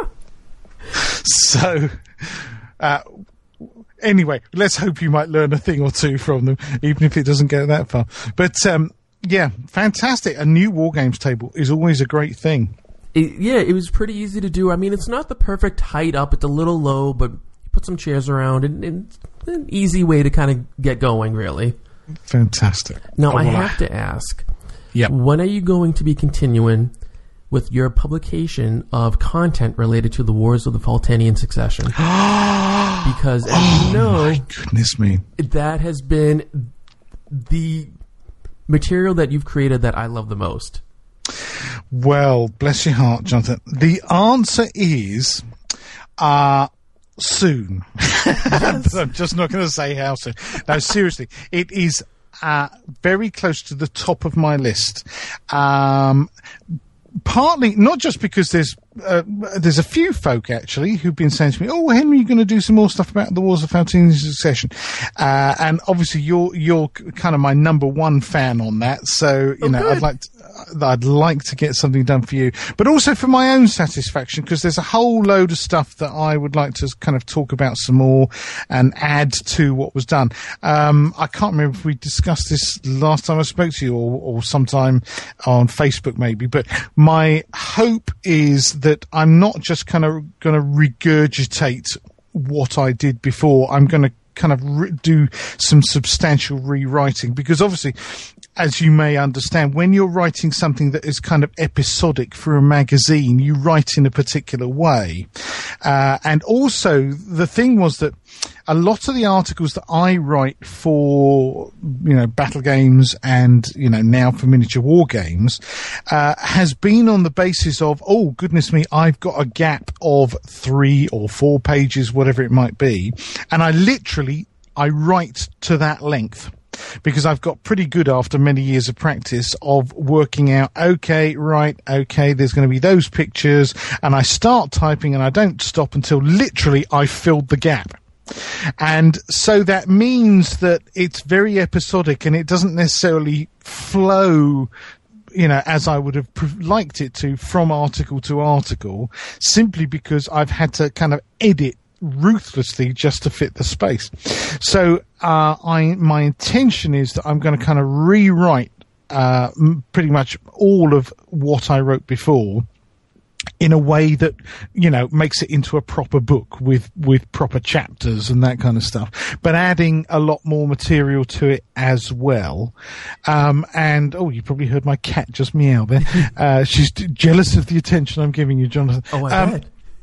So, uh, anyway, let's hope you might learn a thing or two from them, even if it doesn't go that far. But, um, yeah, fantastic. A new Wargames table is always a great thing. It, yeah, it was pretty easy to do. I mean, it's not the perfect height up. It's a little low, but you put some chairs around, and, and it's an easy way to kind of get going, really. Fantastic. Now, oh, I well, have to ask, yep. when are you going to be continuing with your publication of content related to the Wars of the Faltanian Succession? Because, as oh, you know, my goodness me. that has been the material that you've created that I love the most. Well, bless your heart, Jonathan. The answer is uh, soon. Yes. I'm just not going to say how soon. No, seriously, it is uh, very close to the top of my list. Um, partly, not just because there's uh, there's a few folk actually who've been saying to me, "Oh, Henry, you're going to do some more stuff about the Wars of Faltanian Succession," uh, and obviously you're you're kind of my number one fan on that. So you oh, know, good. I'd like to, I'd like to get something done for you, but also for my own satisfaction, because there's a whole load of stuff that I would like to kind of talk about some more and add to what was done. Um, I can't remember if we discussed this last time I spoke to you, or, or sometime on Facebook maybe, but my hope is that I'm not just kind of going to regurgitate what I did before. I'm going to kind of re- do some substantial rewriting, because obviously, as you may understand, when you're writing something that is kind of episodic for a magazine, you write in a particular way. Uh, and also, the thing was that a lot of the articles that I write for, you know, battle games and, you know, now for miniature war games, uh, has been on the basis of, oh, goodness me, I've got a gap of three or four pages, whatever it might be. And I literally, I write to that length, because I've got pretty good after many years of practice of working out, okay, right, okay, there's going to be those pictures, and I start typing and I don't stop until literally I've filled the gap. And so that means that it's very episodic and it doesn't necessarily flow, you know, as I would have pr- liked it to from article to article, simply because I've had to kind of edit ruthlessly just to fit the space. So uh, I my intention is that I'm going to kind of rewrite uh, m- pretty much all of what I wrote before in a way that, you know, makes it into a proper book with, with proper chapters and that kind of stuff, but adding a lot more material to it as well. Um, and, oh, you probably heard my cat just meow there. Uh, she's d- jealous of the attention I'm giving you, Jonathan. Oh, I um, bet.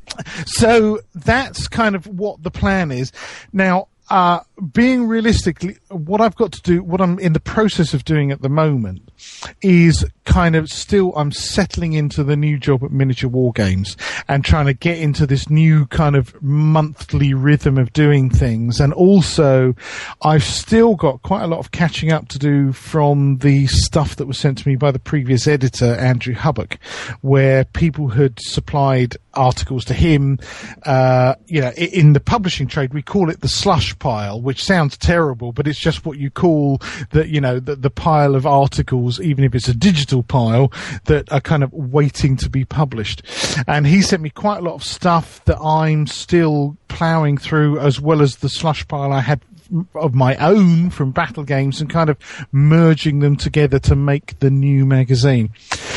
So that's kind of what the plan is. Now, uh, being realistically, what I've got to do, what I'm in the process of doing at the moment, is kind of still, I'm settling into the new job at Miniature War Games and trying to get into this new kind of monthly rhythm of doing things. And also, I've still got quite a lot of catching up to do from the stuff that was sent to me by the previous editor, Andrew Hubbock, where people had supplied articles to him. Uh, you know, in the publishing trade, we call it the slush pile, which sounds terrible, but it's just what you call the, you know, the, the pile of articles, even if it's a digital pile, that are kind of waiting to be published. And he sent me quite a lot of stuff that I'm still ploughing through, as well as the slush pile I had of my own from battle games, and kind of merging them together to make the new magazine.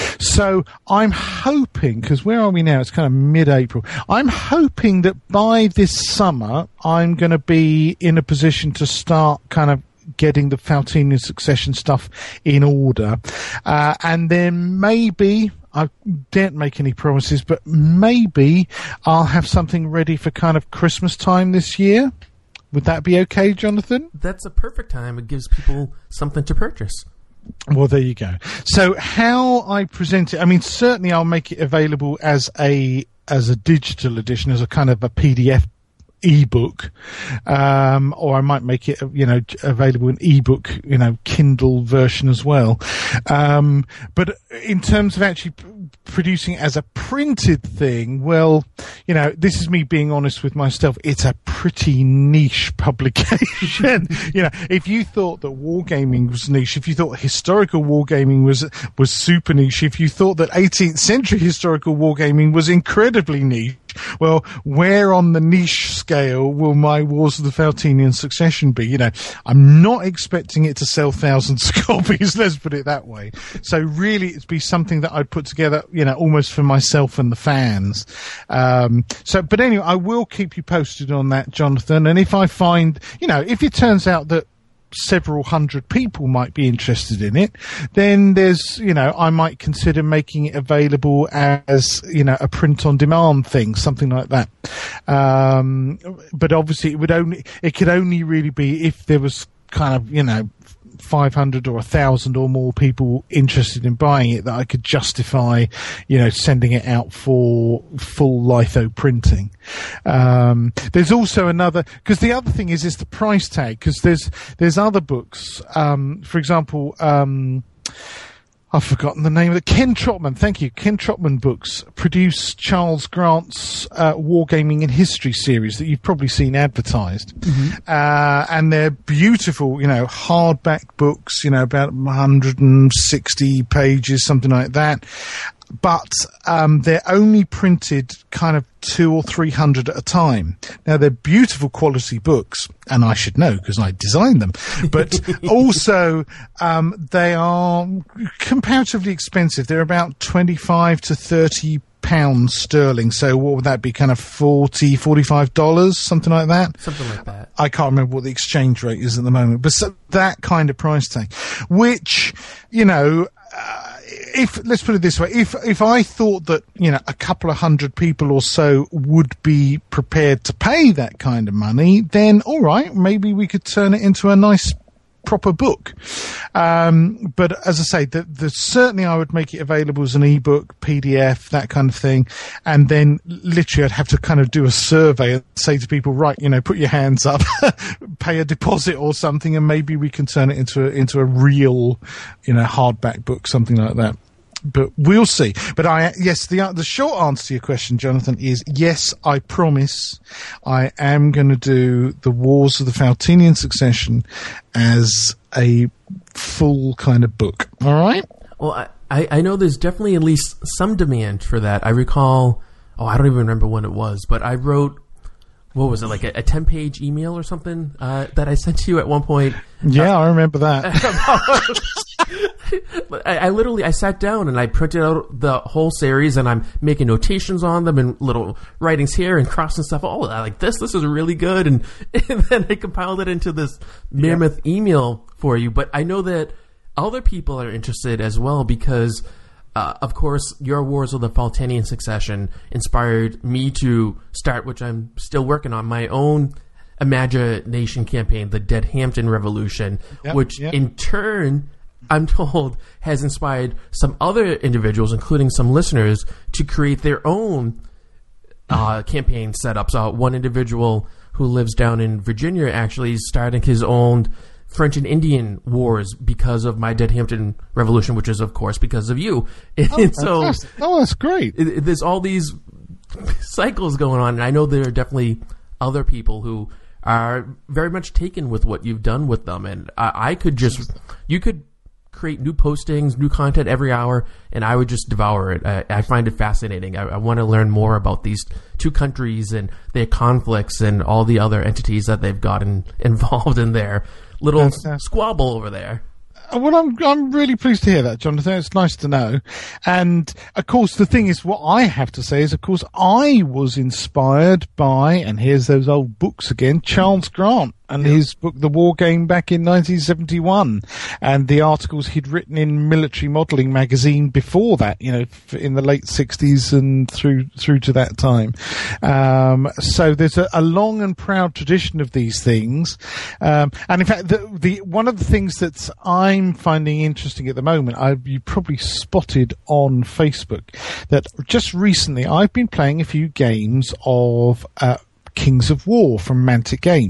So I'm hoping, because where are we now? It's kind of mid-April. I'm hoping that by this summer, I'm going to be in a position to start kind of getting the Faltanian Succession stuff in order. Uh, and then maybe, I daren't make any promises, but maybe I'll have something ready for kind of Christmas time this year. Would that be okay, Jonathan? That's a perfect time. It gives people something to purchase. Well, there you go. So how I present it, I mean, certainly I'll make it available as a as a digital edition, as a kind of a P D F ebook, um, or I might make it, you know, available in ebook, you know, Kindle version as well. Um, but in terms of actually p- producing it as a printed thing, well, you know, this is me being honest with myself. It's a pretty niche publication. You know, if you thought that wargaming was niche, if you thought historical wargaming was was super niche, if you thought that eighteenth century historical wargaming was incredibly niche, Well, where on the niche scale will my Wars of the Faltenian Succession be? You know, I'm not expecting it to sell thousands of copies, let's put it that way. So really it'd be something that I'd put together, you know, almost for myself and the fans. Um, so, but anyway, I will keep you posted on that, Jonathan. And if I find, you know, if it turns out that several hundred people might be interested in it, then there's, you know, I might consider making it available as, you know, a print on demand thing, something like that. Um, but obviously it would only, it could only really be if there was kind of, you know, five hundred or a thousand or more people interested in buying it that I could justify, you know, sending it out for full litho printing. Um, there's also another, because the other thing is, is the price tag, because there's, there's other books, um, for example, um, I've forgotten the name of it. Ken Trotman, thank you. Ken Trotman Books produce Charles Grant's uh, Wargaming in History series that you've probably seen advertised. Mm-hmm. Uh, and they're beautiful, you know, hardback books, you know, about one hundred sixty pages, something like that. But um, they're only printed kind of two or three hundred at a time. Now, they're beautiful quality books, and I should know because I designed them. But also, um, they are comparatively expensive. They're about twenty-five to thirty pounds sterling. So what would that be? Kind of forty, forty-five dollars, something like that? Something like that. I can't remember what the exchange rate is at the moment, but so that kind of price tag, which, you know, uh, if, let's put it this way, if, if I thought that, you know, a couple of hundred people or so would be prepared to pay that kind of money, then all right, maybe we could turn it into a nice proper book. Um, but as I say, the, the, certainly I would make it available as an ebook, P D F, that kind of thing. And then literally I'd have to kind of do a survey and say to people, right, you know, put your hands up, pay a deposit or something, and maybe we can turn it into a, into a real, you know, hardback book, something like that. But we'll see. But I, yes, the the short answer to your question, Jonathan, is yes, I promise I am going to do the Wars of the Faltenian Succession as a full kind of book. All right? Well, I, I know there's definitely at least some demand for that. I recall, oh, I don't even remember when it was, but I wrote, what was it, like a, a ten-page email or something uh, that I sent to you at one point. Yeah, uh, I remember that. I, I literally, I sat down and I printed out the whole series and I'm making notations on them and little writings here and crossing stuff. Oh, I like this. This is really good. And, and then I compiled it into this mammoth yeah. email for you. But I know that other people are interested as well because, uh, of course, your Wars of the Faltenian Succession inspired me to start, which I'm still working on, my own imagination campaign, the Dead Hampton Revolution, yep, which yep. in turn, I'm told, has inspired some other individuals, including some listeners, to create their own uh, campaign setups. Uh, one individual who lives down in Virginia actually is starting his own French and Indian wars because of my Dead Hampton Revolution, which is, of course, because of you. And oh, so, that's, oh, that's great. It, it, there's all these cycles going on, and I know there are definitely other people who are very much taken with what you've done with them, and I, I could just, you could create new postings, new content every hour, and I would just devour it. I, I find it fascinating. I, I want to learn more about these two countries and their conflicts and all the other entities that they've gotten involved in their little Fantastic. squabble over there. Well, I'm I'm really pleased to hear that, Jonathan. It's nice to know. And, of course, the thing is, what I have to say is, of course, I was inspired by, and here's those old books again, Charles Grant and yeah. his book, The War Game, back in nineteen seventy-one, and the articles he'd written in Military Modelling magazine before that, you know, in the late sixties and through through to that time. Um, so there's a, a long and proud tradition of these things. Um, and in fact, the, the one of the things that I'm finding interesting at the moment, I, you probably spotted on Facebook, that just recently I've been playing a few games of uh, Kings of War from Mantic Games.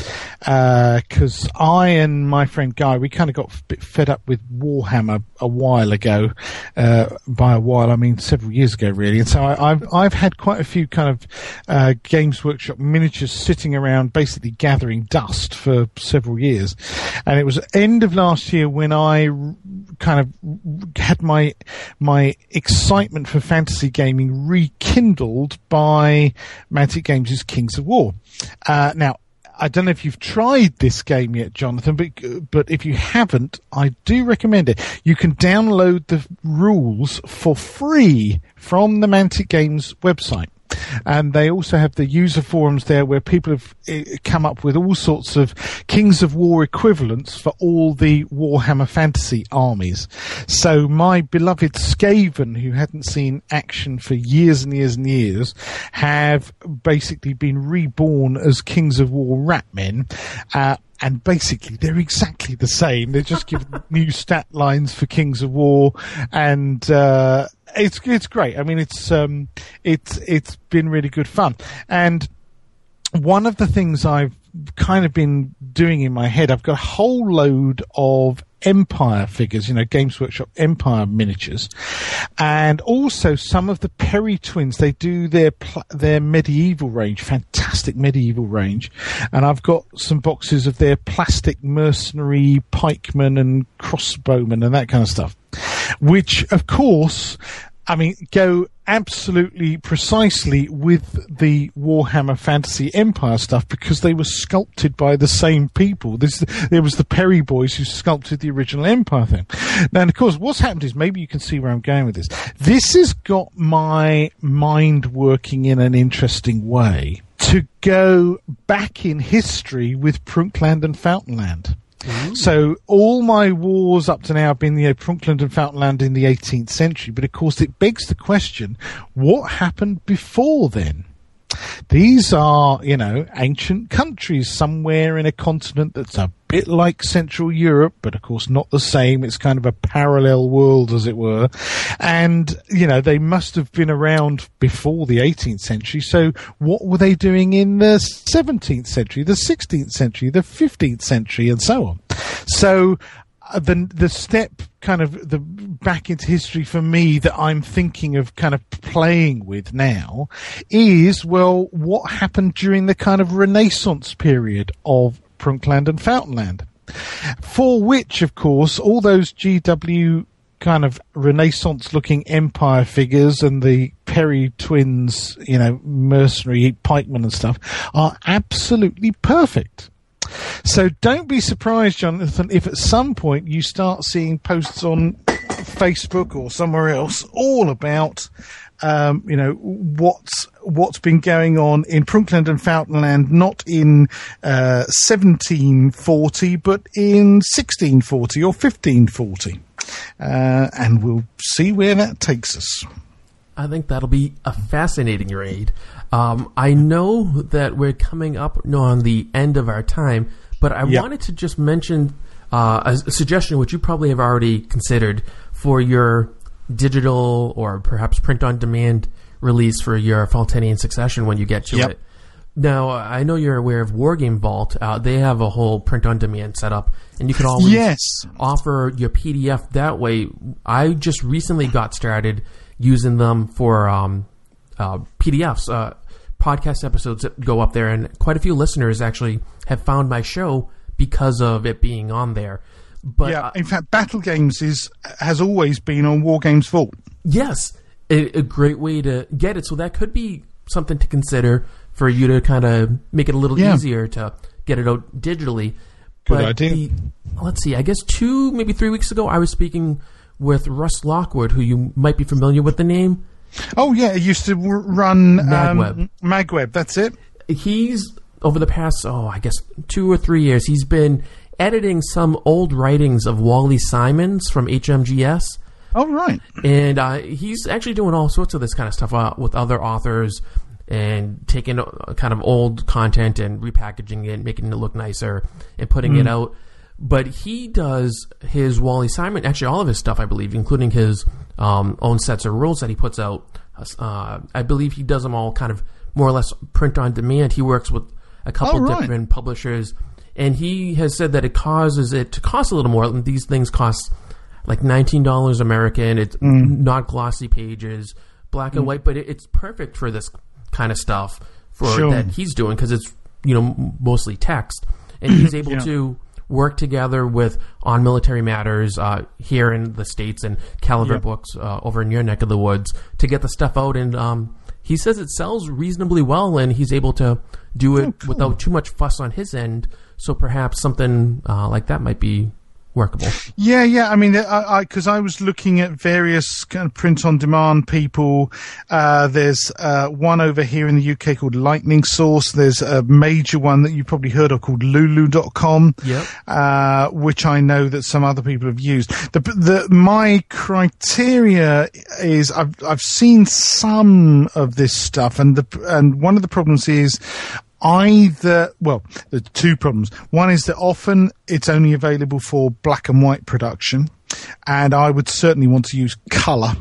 because uh, I and my friend Guy, we kind of got a bit fed up with Warhammer a while ago. Uh, by a while, I mean several years ago, really. And so I, I've I've had quite a few kind of uh, Games Workshop miniatures sitting around, basically gathering dust for several years. And it was end of last year when I kind of had my my excitement for fantasy gaming rekindled by Mantic Games' Kings of War. Uh, now. I don't know if you've tried this game yet, Jonathan, but but if you haven't, I do recommend it. You can download the rules for free from the Mantic Games website. And they also have the user forums there where people have come up with all sorts of Kings of War equivalents for all the Warhammer Fantasy armies. So my beloved Skaven, who hadn't seen action for years and years and years, have basically been reborn as Kings of War Ratmen. Uh, And basically, they're exactly the same. They're just given new stat lines for Kings of War, and uh, it's it's great. I mean, it's um, it's it's been really good fun. And one of the things I've kind of been doing in my head, I've got a whole load of Empire figures, you know, Games Workshop Empire miniatures, and also some of the Perry twins. They do their pl- their medieval range, fantastic medieval range, and I've got some boxes of their plastic mercenary pikemen and crossbowmen and that kind of stuff, which, of course, I mean, go absolutely precisely with the Warhammer Fantasy Empire stuff because they were sculpted by the same people. This, there was the Perry boys who sculpted the original Empire thing. Now, and of course, what's happened is, maybe you can see where I'm going with this. This has got my mind working in an interesting way to go back in history with Prunkland and Fountainland. Ooh. So all my wars up to now have been, you know, Prunkland and Fountainland in the eighteenth century. But of course, it begs the question, what happened before then? These are, you know, ancient countries somewhere in a continent that's a bit like Central Europe, but of course not the same. It's kind of a parallel world, as it were. And, you know, they must have been around before the eighteenth century. So what were they doing in the seventeenth century, the sixteenth century, the fifteenth century, and so on? So uh, the the step kind of the back into history for me that I'm thinking of kind of playing with now is, well, what happened during the kind of Renaissance period of Prunkland and Fountainland, for which, of course, all those G W kind of Renaissance-looking Empire figures and the Perry twins, you know, mercenary pikemen and stuff are absolutely perfect. So don't be surprised, Jonathan, if at some point you start seeing posts on Facebook or somewhere else all about, um, you know, what's what's been going on in Prunkland and Fountainland, not in uh, seventeen forty, but in sixteen forty or fifteen forty. Uh, and we'll see where that takes us. I think that'll be a fascinating raid. Um, I know that we're coming up on the end of our time, but I yep. wanted to just mention uh, a, a suggestion which you probably have already considered for your digital or perhaps print-on-demand release for your Faltenian Succession when you get to yep. it. Now, I know you're aware of Wargame Vault. Uh, they have a whole print-on-demand setup, and you can always yes. offer your P D F that way. I just recently got started using them for um, uh, P D Fs, uh, podcast episodes that go up there, and quite a few listeners actually have found my show because of it being on there. But yeah, in fact, Battle Games is has always been on Wargames Vault. Yes, a, a great way to get it. So that could be something to consider for you to kind of make it a little yeah. easier to get it out digitally. Good but idea. The, let's see, I guess two, maybe three weeks ago, I was speaking with Russ Lockwood, who you might be familiar with the name. Oh, yeah, he used to run Magweb. Um, Magweb, that's it. He's, over the past, oh, I guess two or three years, he's been editing some old writings of Wally Simons from H M G S. Oh, right. And uh, he's actually doing all sorts of this kind of stuff uh, with other authors and taking uh, kind of old content and repackaging it, making it look nicer and putting mm. it out. But he does his Wally Simon, actually all of his stuff, I believe, including his um, own sets of rules that he puts out. Uh, I believe he does them all kind of more or less print on demand. He works with a couple Oh, right. different publishers. And he has said that it causes it to cost a little more. These things cost like nineteen dollars American. It's mm. not glossy pages, black mm. and white, but it, it's perfect for this kind of stuff for sure. that he's doing because it's, you know, mostly text. And he's able yeah. to work together with On Military Matters uh, here in the States and Caliber yep. Books uh, over in your neck of the woods to get the stuff out. And um, he says it sells reasonably well, and he's able to do it oh, cool. without too much fuss on his end. So perhaps something uh, like that might be workable. Yeah, yeah. I mean, I because I, I was looking at various kind of print-on-demand people. Uh, there's uh, one over here in the U K called Lightning Source. There's a major one that you probably heard of called Lulu dot com, yep. uh, which I know that some other people have used. The, the my criteria is I've I've seen some of this stuff, and the and one of the problems is. Either, well, there's two problems. One is that often it's only available for black and white production, and I would certainly want to use colour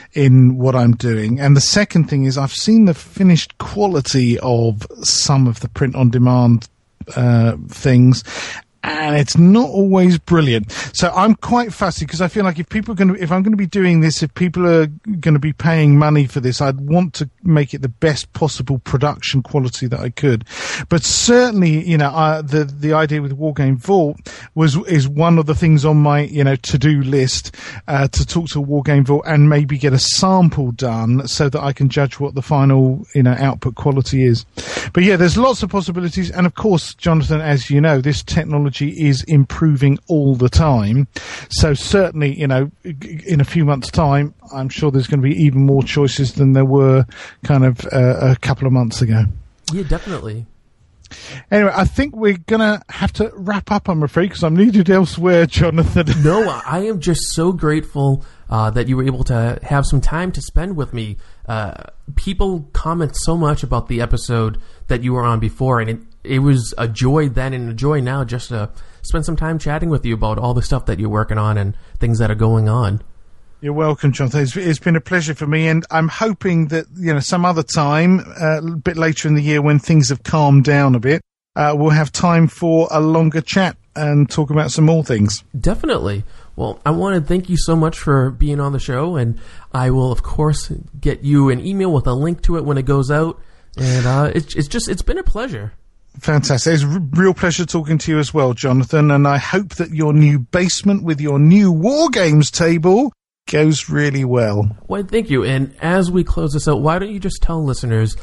in what I'm doing. And the second thing is I've seen the finished quality of some of the print-on-demand uh, things, and it's not always brilliant. So I'm quite fussy because I feel like if people are going to, if I'm going to be doing this, if people are going to be paying money for this, I'd want to make it the best possible production quality that I could. But certainly, you know, uh, the the idea with Wargame Vault was is one of the things on my you know to do list uh, to talk to Wargame Vault and maybe get a sample done so that I can judge what the final you know output quality is. But yeah, there's lots of possibilities, and of course, Jonathan, as you know, this technology is improving all the time. So certainly, you know, in a few months' time, I'm sure there's going to be even more choices than there were kind of uh, a couple of months ago. Yeah, definitely. Anyway, I think we're going to have to wrap up, I'm afraid, because I'm needed elsewhere, Jonathan. No, I am just so grateful uh, that you were able to have some time to spend with me. Uh, people comment so much about the episode that you were on before, and it, it was a joy then and a joy now just to spend some time chatting with you about all the stuff that you're working on and things that are going on. You're welcome, Jonathan. It's, it's been a pleasure for me, and I'm hoping that you know some other time, uh, a bit later in the year when things have calmed down a bit, uh, we'll have time for a longer chat and talk about some more things. Definitely. Well, I want to thank you so much for being on the show, and I will, of course, get you an email with a link to it when it goes out. And uh, it's, it's just, it's been a pleasure. Fantastic. It's a real pleasure talking to you as well, Jonathan, and I hope that your new basement with your new War Games table goes really well. Well, thank you. And as we close this out, why don't you just tell listeners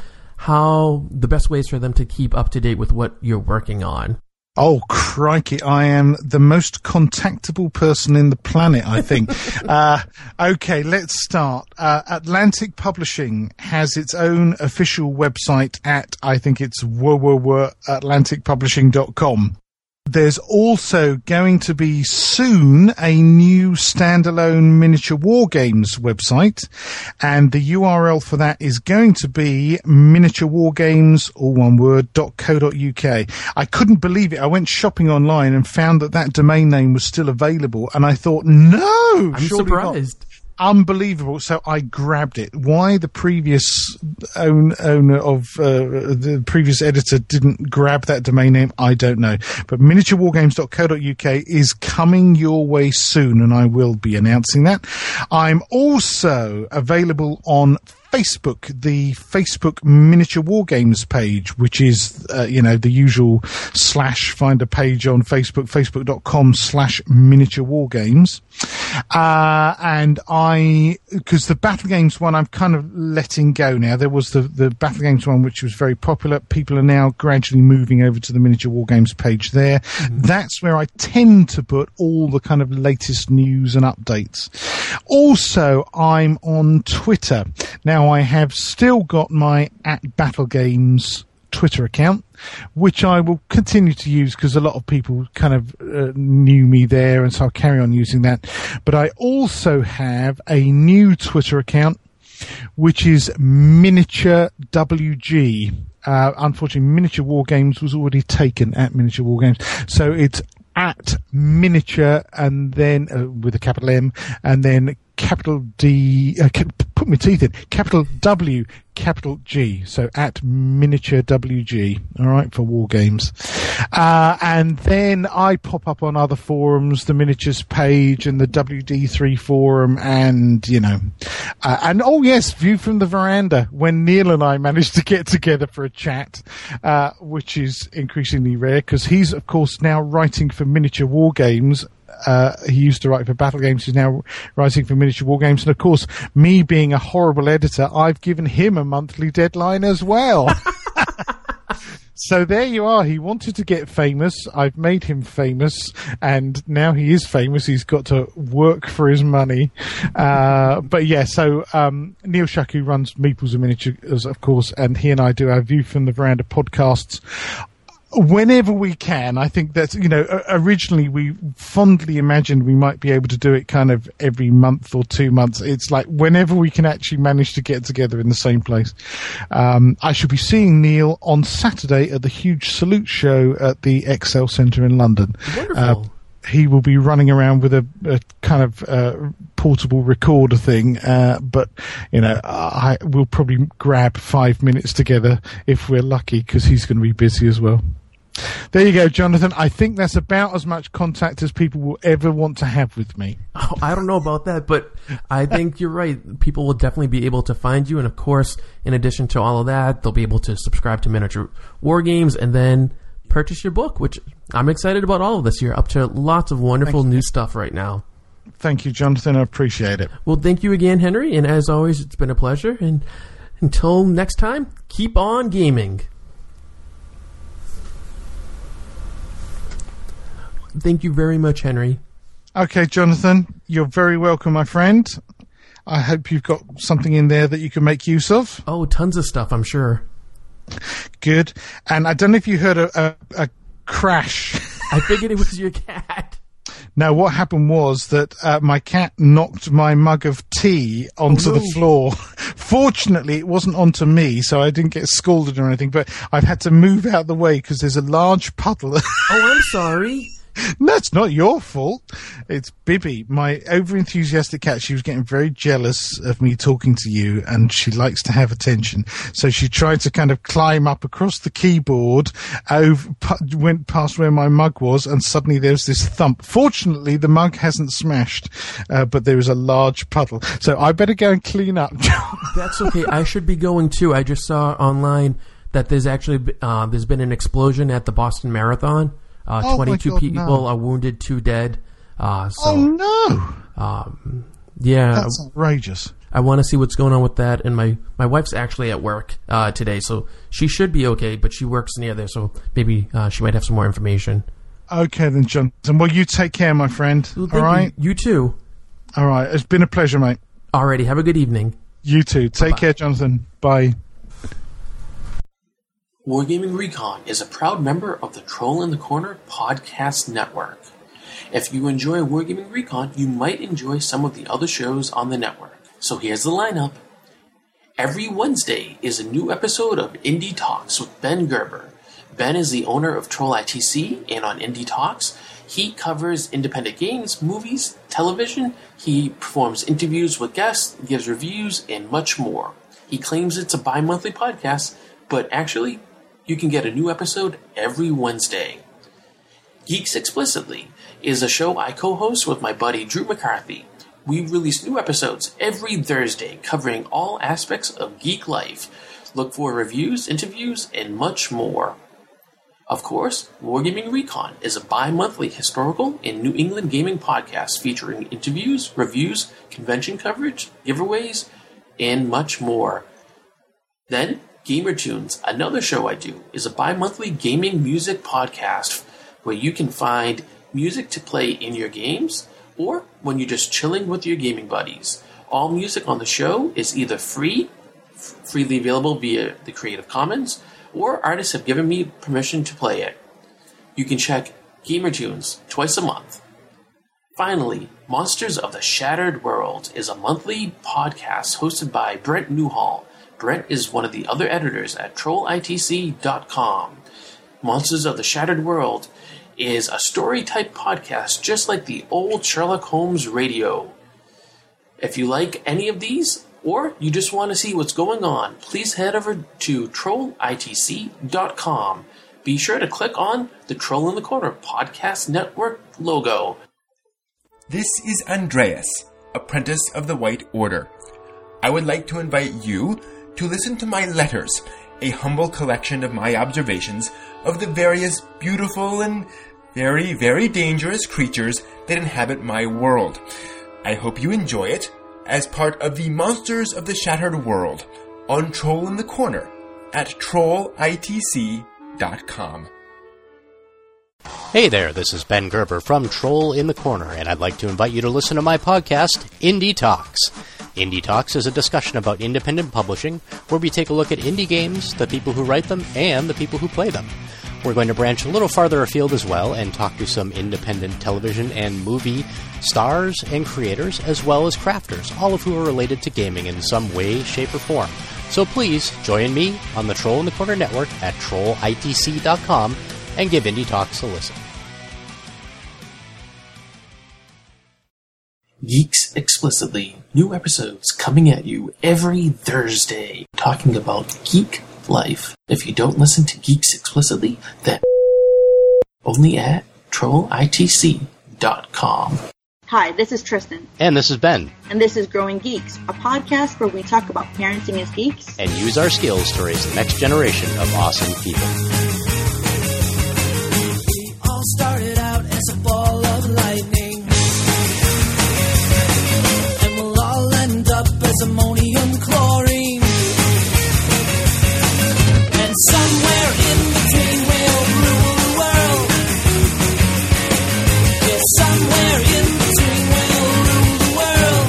how the best ways for them to keep up to date with what you're working on? Oh, crikey. I am the most contactable person in the planet, I think. uh, okay, let's start. Uh, Atlantic Publishing has its own official website at, I think it's w w w dot atlantic publishing dot com. There's also going to be soon a new standalone miniature war games website, and the U R L for that is going to be miniature war games, all one word, dot co dot u k. I couldn't believe it. I went shopping online and found that that domain name was still available, and I thought, no, I'm surprised. Not. Unbelievable. So I grabbed it. Why the previous own, owner of uh, the previous editor didn't grab that domain name, I don't know. But miniature war games dot co dot u k is coming your way soon, and I will be announcing that. I'm also available on Facebook, the Facebook Miniature War Games page, which is, uh, you know, the usual slash find a page on Facebook, facebook.com slash miniature war games. Uh, and I, because the Battle Games one, I'm kind of letting go now. There was the, the Battle Games one, which was very popular. People are now gradually moving over to the Miniature War Games page there. Mm-hmm. That's where I tend to put all the kind of latest news and updates. Also, I'm on Twitter. Now, I have still got my at Battle Games Twitter account, which I will continue to use because a lot of people kind of uh, knew me there, and so I'll carry on using that. But I also have a new Twitter account, which is Miniature W G. Uh, unfortunately, Miniature War Games was already taken at Miniature War Games, so it's at Miniature, and then uh, with a capital M, and then capital D, uh, put my teeth in. Capital W, capital G. So at Miniature W G. All right, for War Games. Uh, and then I pop up on other forums, the Miniatures page and the W D three forum, and, you know, uh, and oh yes, View from the Veranda, when Neil and I managed to get together for a chat, uh, which is increasingly rare because he's, of course, now writing for Miniature War Games. Uh, he used to write for Battle Games. He's now writing for Miniature War Games. And, of course, me being a horrible editor, I've given him a monthly deadline as well. So there you are. He wanted to get famous. I've made him famous. And now he is famous. He's got to work for his money. Uh, but, yeah, so um, Neil Shuck, who runs Meeples and Miniatures, of course, and he and I do our View from the Veranda podcasts whenever we can. I think that's, you know, originally we fondly imagined we might be able to do it kind of every month or two months. It's like whenever we can actually manage to get together in the same place. Um, I shall be seeing Neil on Saturday at the huge Salute show at the Excel Centre in London. Wonderful. Uh, he will be running around with a, a kind of uh, portable recorder thing, uh, but, you know, I we'll probably grab five minutes together if we're lucky, because he's going to be busy as well. There you go, Jonathan. I think that's about as much contact as people will ever want to have with me. Oh, I don't know about that, but I think you're right. People will definitely be able to find you. And, of course, in addition to all of that, they'll be able to subscribe to Miniature War Games and then purchase your book, which I'm excited about all of this. You're up to lots of wonderful new stuff right now. Thank you, Jonathan. I appreciate it. Well, thank you again, Henry. And as always, it's been a pleasure. And until next time, keep on gaming. Thank you very much, Henry. Okay, Jonathan, you're very welcome, my friend. I hope you've got something in there that you can make use of. Oh, tons of stuff, I'm sure. Good. And I don't know if you heard a, a, a crash. I figured it was your cat. No, what happened was that uh, my cat knocked my mug of tea onto oh, no. the floor. Fortunately, it wasn't onto me, so I didn't get scalded or anything, but I've had to move out of the way because there's a large puddle. Oh, I'm sorry. No, it's not your fault. It's Bibby, my over-enthusiastic cat. She was getting very jealous of me talking to you, and she likes to have attention. So she tried to kind of climb up across the keyboard, over, went past where my mug was, and suddenly there was this thump. Fortunately, the mug hasn't smashed, uh, but there is a large puddle. So I better go and clean up. That's okay. I should be going too. I just saw online that there's actually uh, there's been an explosion at the Boston Marathon. Uh, oh twenty-two God, people no. are wounded, two dead. Uh, so, oh, no. Um, yeah. That's outrageous. I want to see what's going on with that. And my, my wife's actually at work uh, today, so she should be okay, but she works near there, so maybe uh, she might have some more information. Okay, then, Jonathan. Well, you take care, my friend. Well, all right? You. you too. All right. It's been a pleasure, mate. Alrighty. Have a good evening. You too. Take Bye-bye. care, Jonathan. Bye. Wargaming Recon is a proud member of the Troll in the Corner podcast network. If you enjoy Wargaming Recon, you might enjoy some of the other shows on the network. So here's the lineup. Every Wednesday is a new episode of Indie Talks with Ben Gerber. Ben is the owner of Troll I T C, and on Indie Talks, he covers independent games, movies, television. He performs interviews with guests, gives reviews, and much more. He claims it's a bi-monthly podcast, but actually, you can get a new episode every Wednesday. Geeks Explicitly is a show I co-host with my buddy Drew McCarthy. We release new episodes every Thursday covering all aspects of geek life. Look for reviews, interviews, and much more. Of course, Wargaming Recon is a bi-monthly historical and New England gaming podcast featuring interviews, reviews, convention coverage, giveaways, and much more. Then, Gamer Tunes, another show I do, is a bi-monthly gaming music podcast where you can find music to play in your games or when you're just chilling with your gaming buddies. All music on the show is either free, f- freely available via the Creative Commons, or artists have given me permission to play it. You can check Gamer Tunes twice a month. Finally, Monsters of the Shattered World is a monthly podcast hosted by Brent Newhall. Brent is one of the other editors at troll I T C dot com. Monsters of the Shattered World is a story-type podcast just like the old Sherlock Holmes radio. If you like any of these, or you just want to see what's going on, please head over to troll I T C dot com. Be sure to click on the Troll in the Corner Podcast Network logo. This is Andreas, apprentice of the White Order. I would like to invite you to listen to my letters, a humble collection of my observations of the various beautiful and very, very dangerous creatures that inhabit my world. I hope you enjoy it as part of the Monsters of the Shattered World on Troll in the Corner at troll I T C dot com. Hey there, this is Ben Gerber from Troll in the Corner, and I'd like to invite you to listen to my podcast, Indie Talks. Indie Talks is a discussion about independent publishing, where we take a look at indie games, the people who write them, and the people who play them. We're going to branch a little farther afield as well and talk to some independent television and movie stars and creators, as well as crafters, all of who are related to gaming in some way, shape, or form. So please join me on the Troll in the Corner network at troll I T C dot com and give Indie Talks a listen. Geeks Explicitly. New episodes coming at you every Thursday, talking about geek life. If you don't listen to Geeks Explicitly, then only at troll I T C dot com. Hi, this is Tristan. And this is Ben. And this is Growing Geeks, a podcast where we talk about parenting as geeks and use our skills to raise the next generation of awesome people. We all started out as a ball of lightning, and we'll all end up as ammonium chlorine. And somewhere in between we'll rule the world. Yeah, somewhere in between we'll rule the world.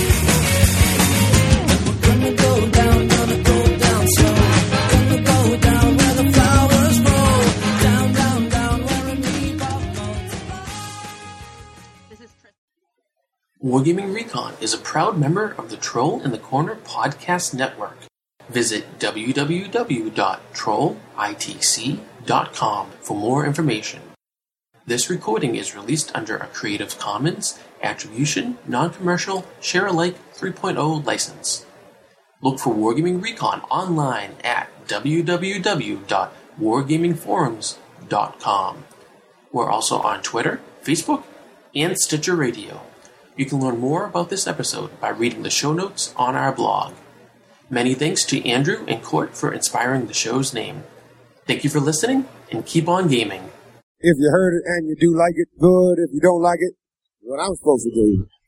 And we're gonna go down, gonna go down slow. Gonna go down where the flowers grow. Down, down, down where a bebop multiplies. This is Tristan. Wargaming Recon is a proud member of the Troll in the Corner Podcast Network. Visit w w w dot troll I T C dot com for more information. This recording is released under a Creative Commons Attribution, Non-Commercial, Share-alike three point oh license. Look for Wargaming Recon online at w w w dot wargaming forums dot com. We're also on Twitter, Facebook, and Stitcher Radio. You can learn more about this episode by reading the show notes on our blog. Many thanks to Andrew and Court for inspiring the show's name. Thank you for listening, and keep on gaming. If you heard it and you do like it, good. If you don't like it, what I'm supposed to do.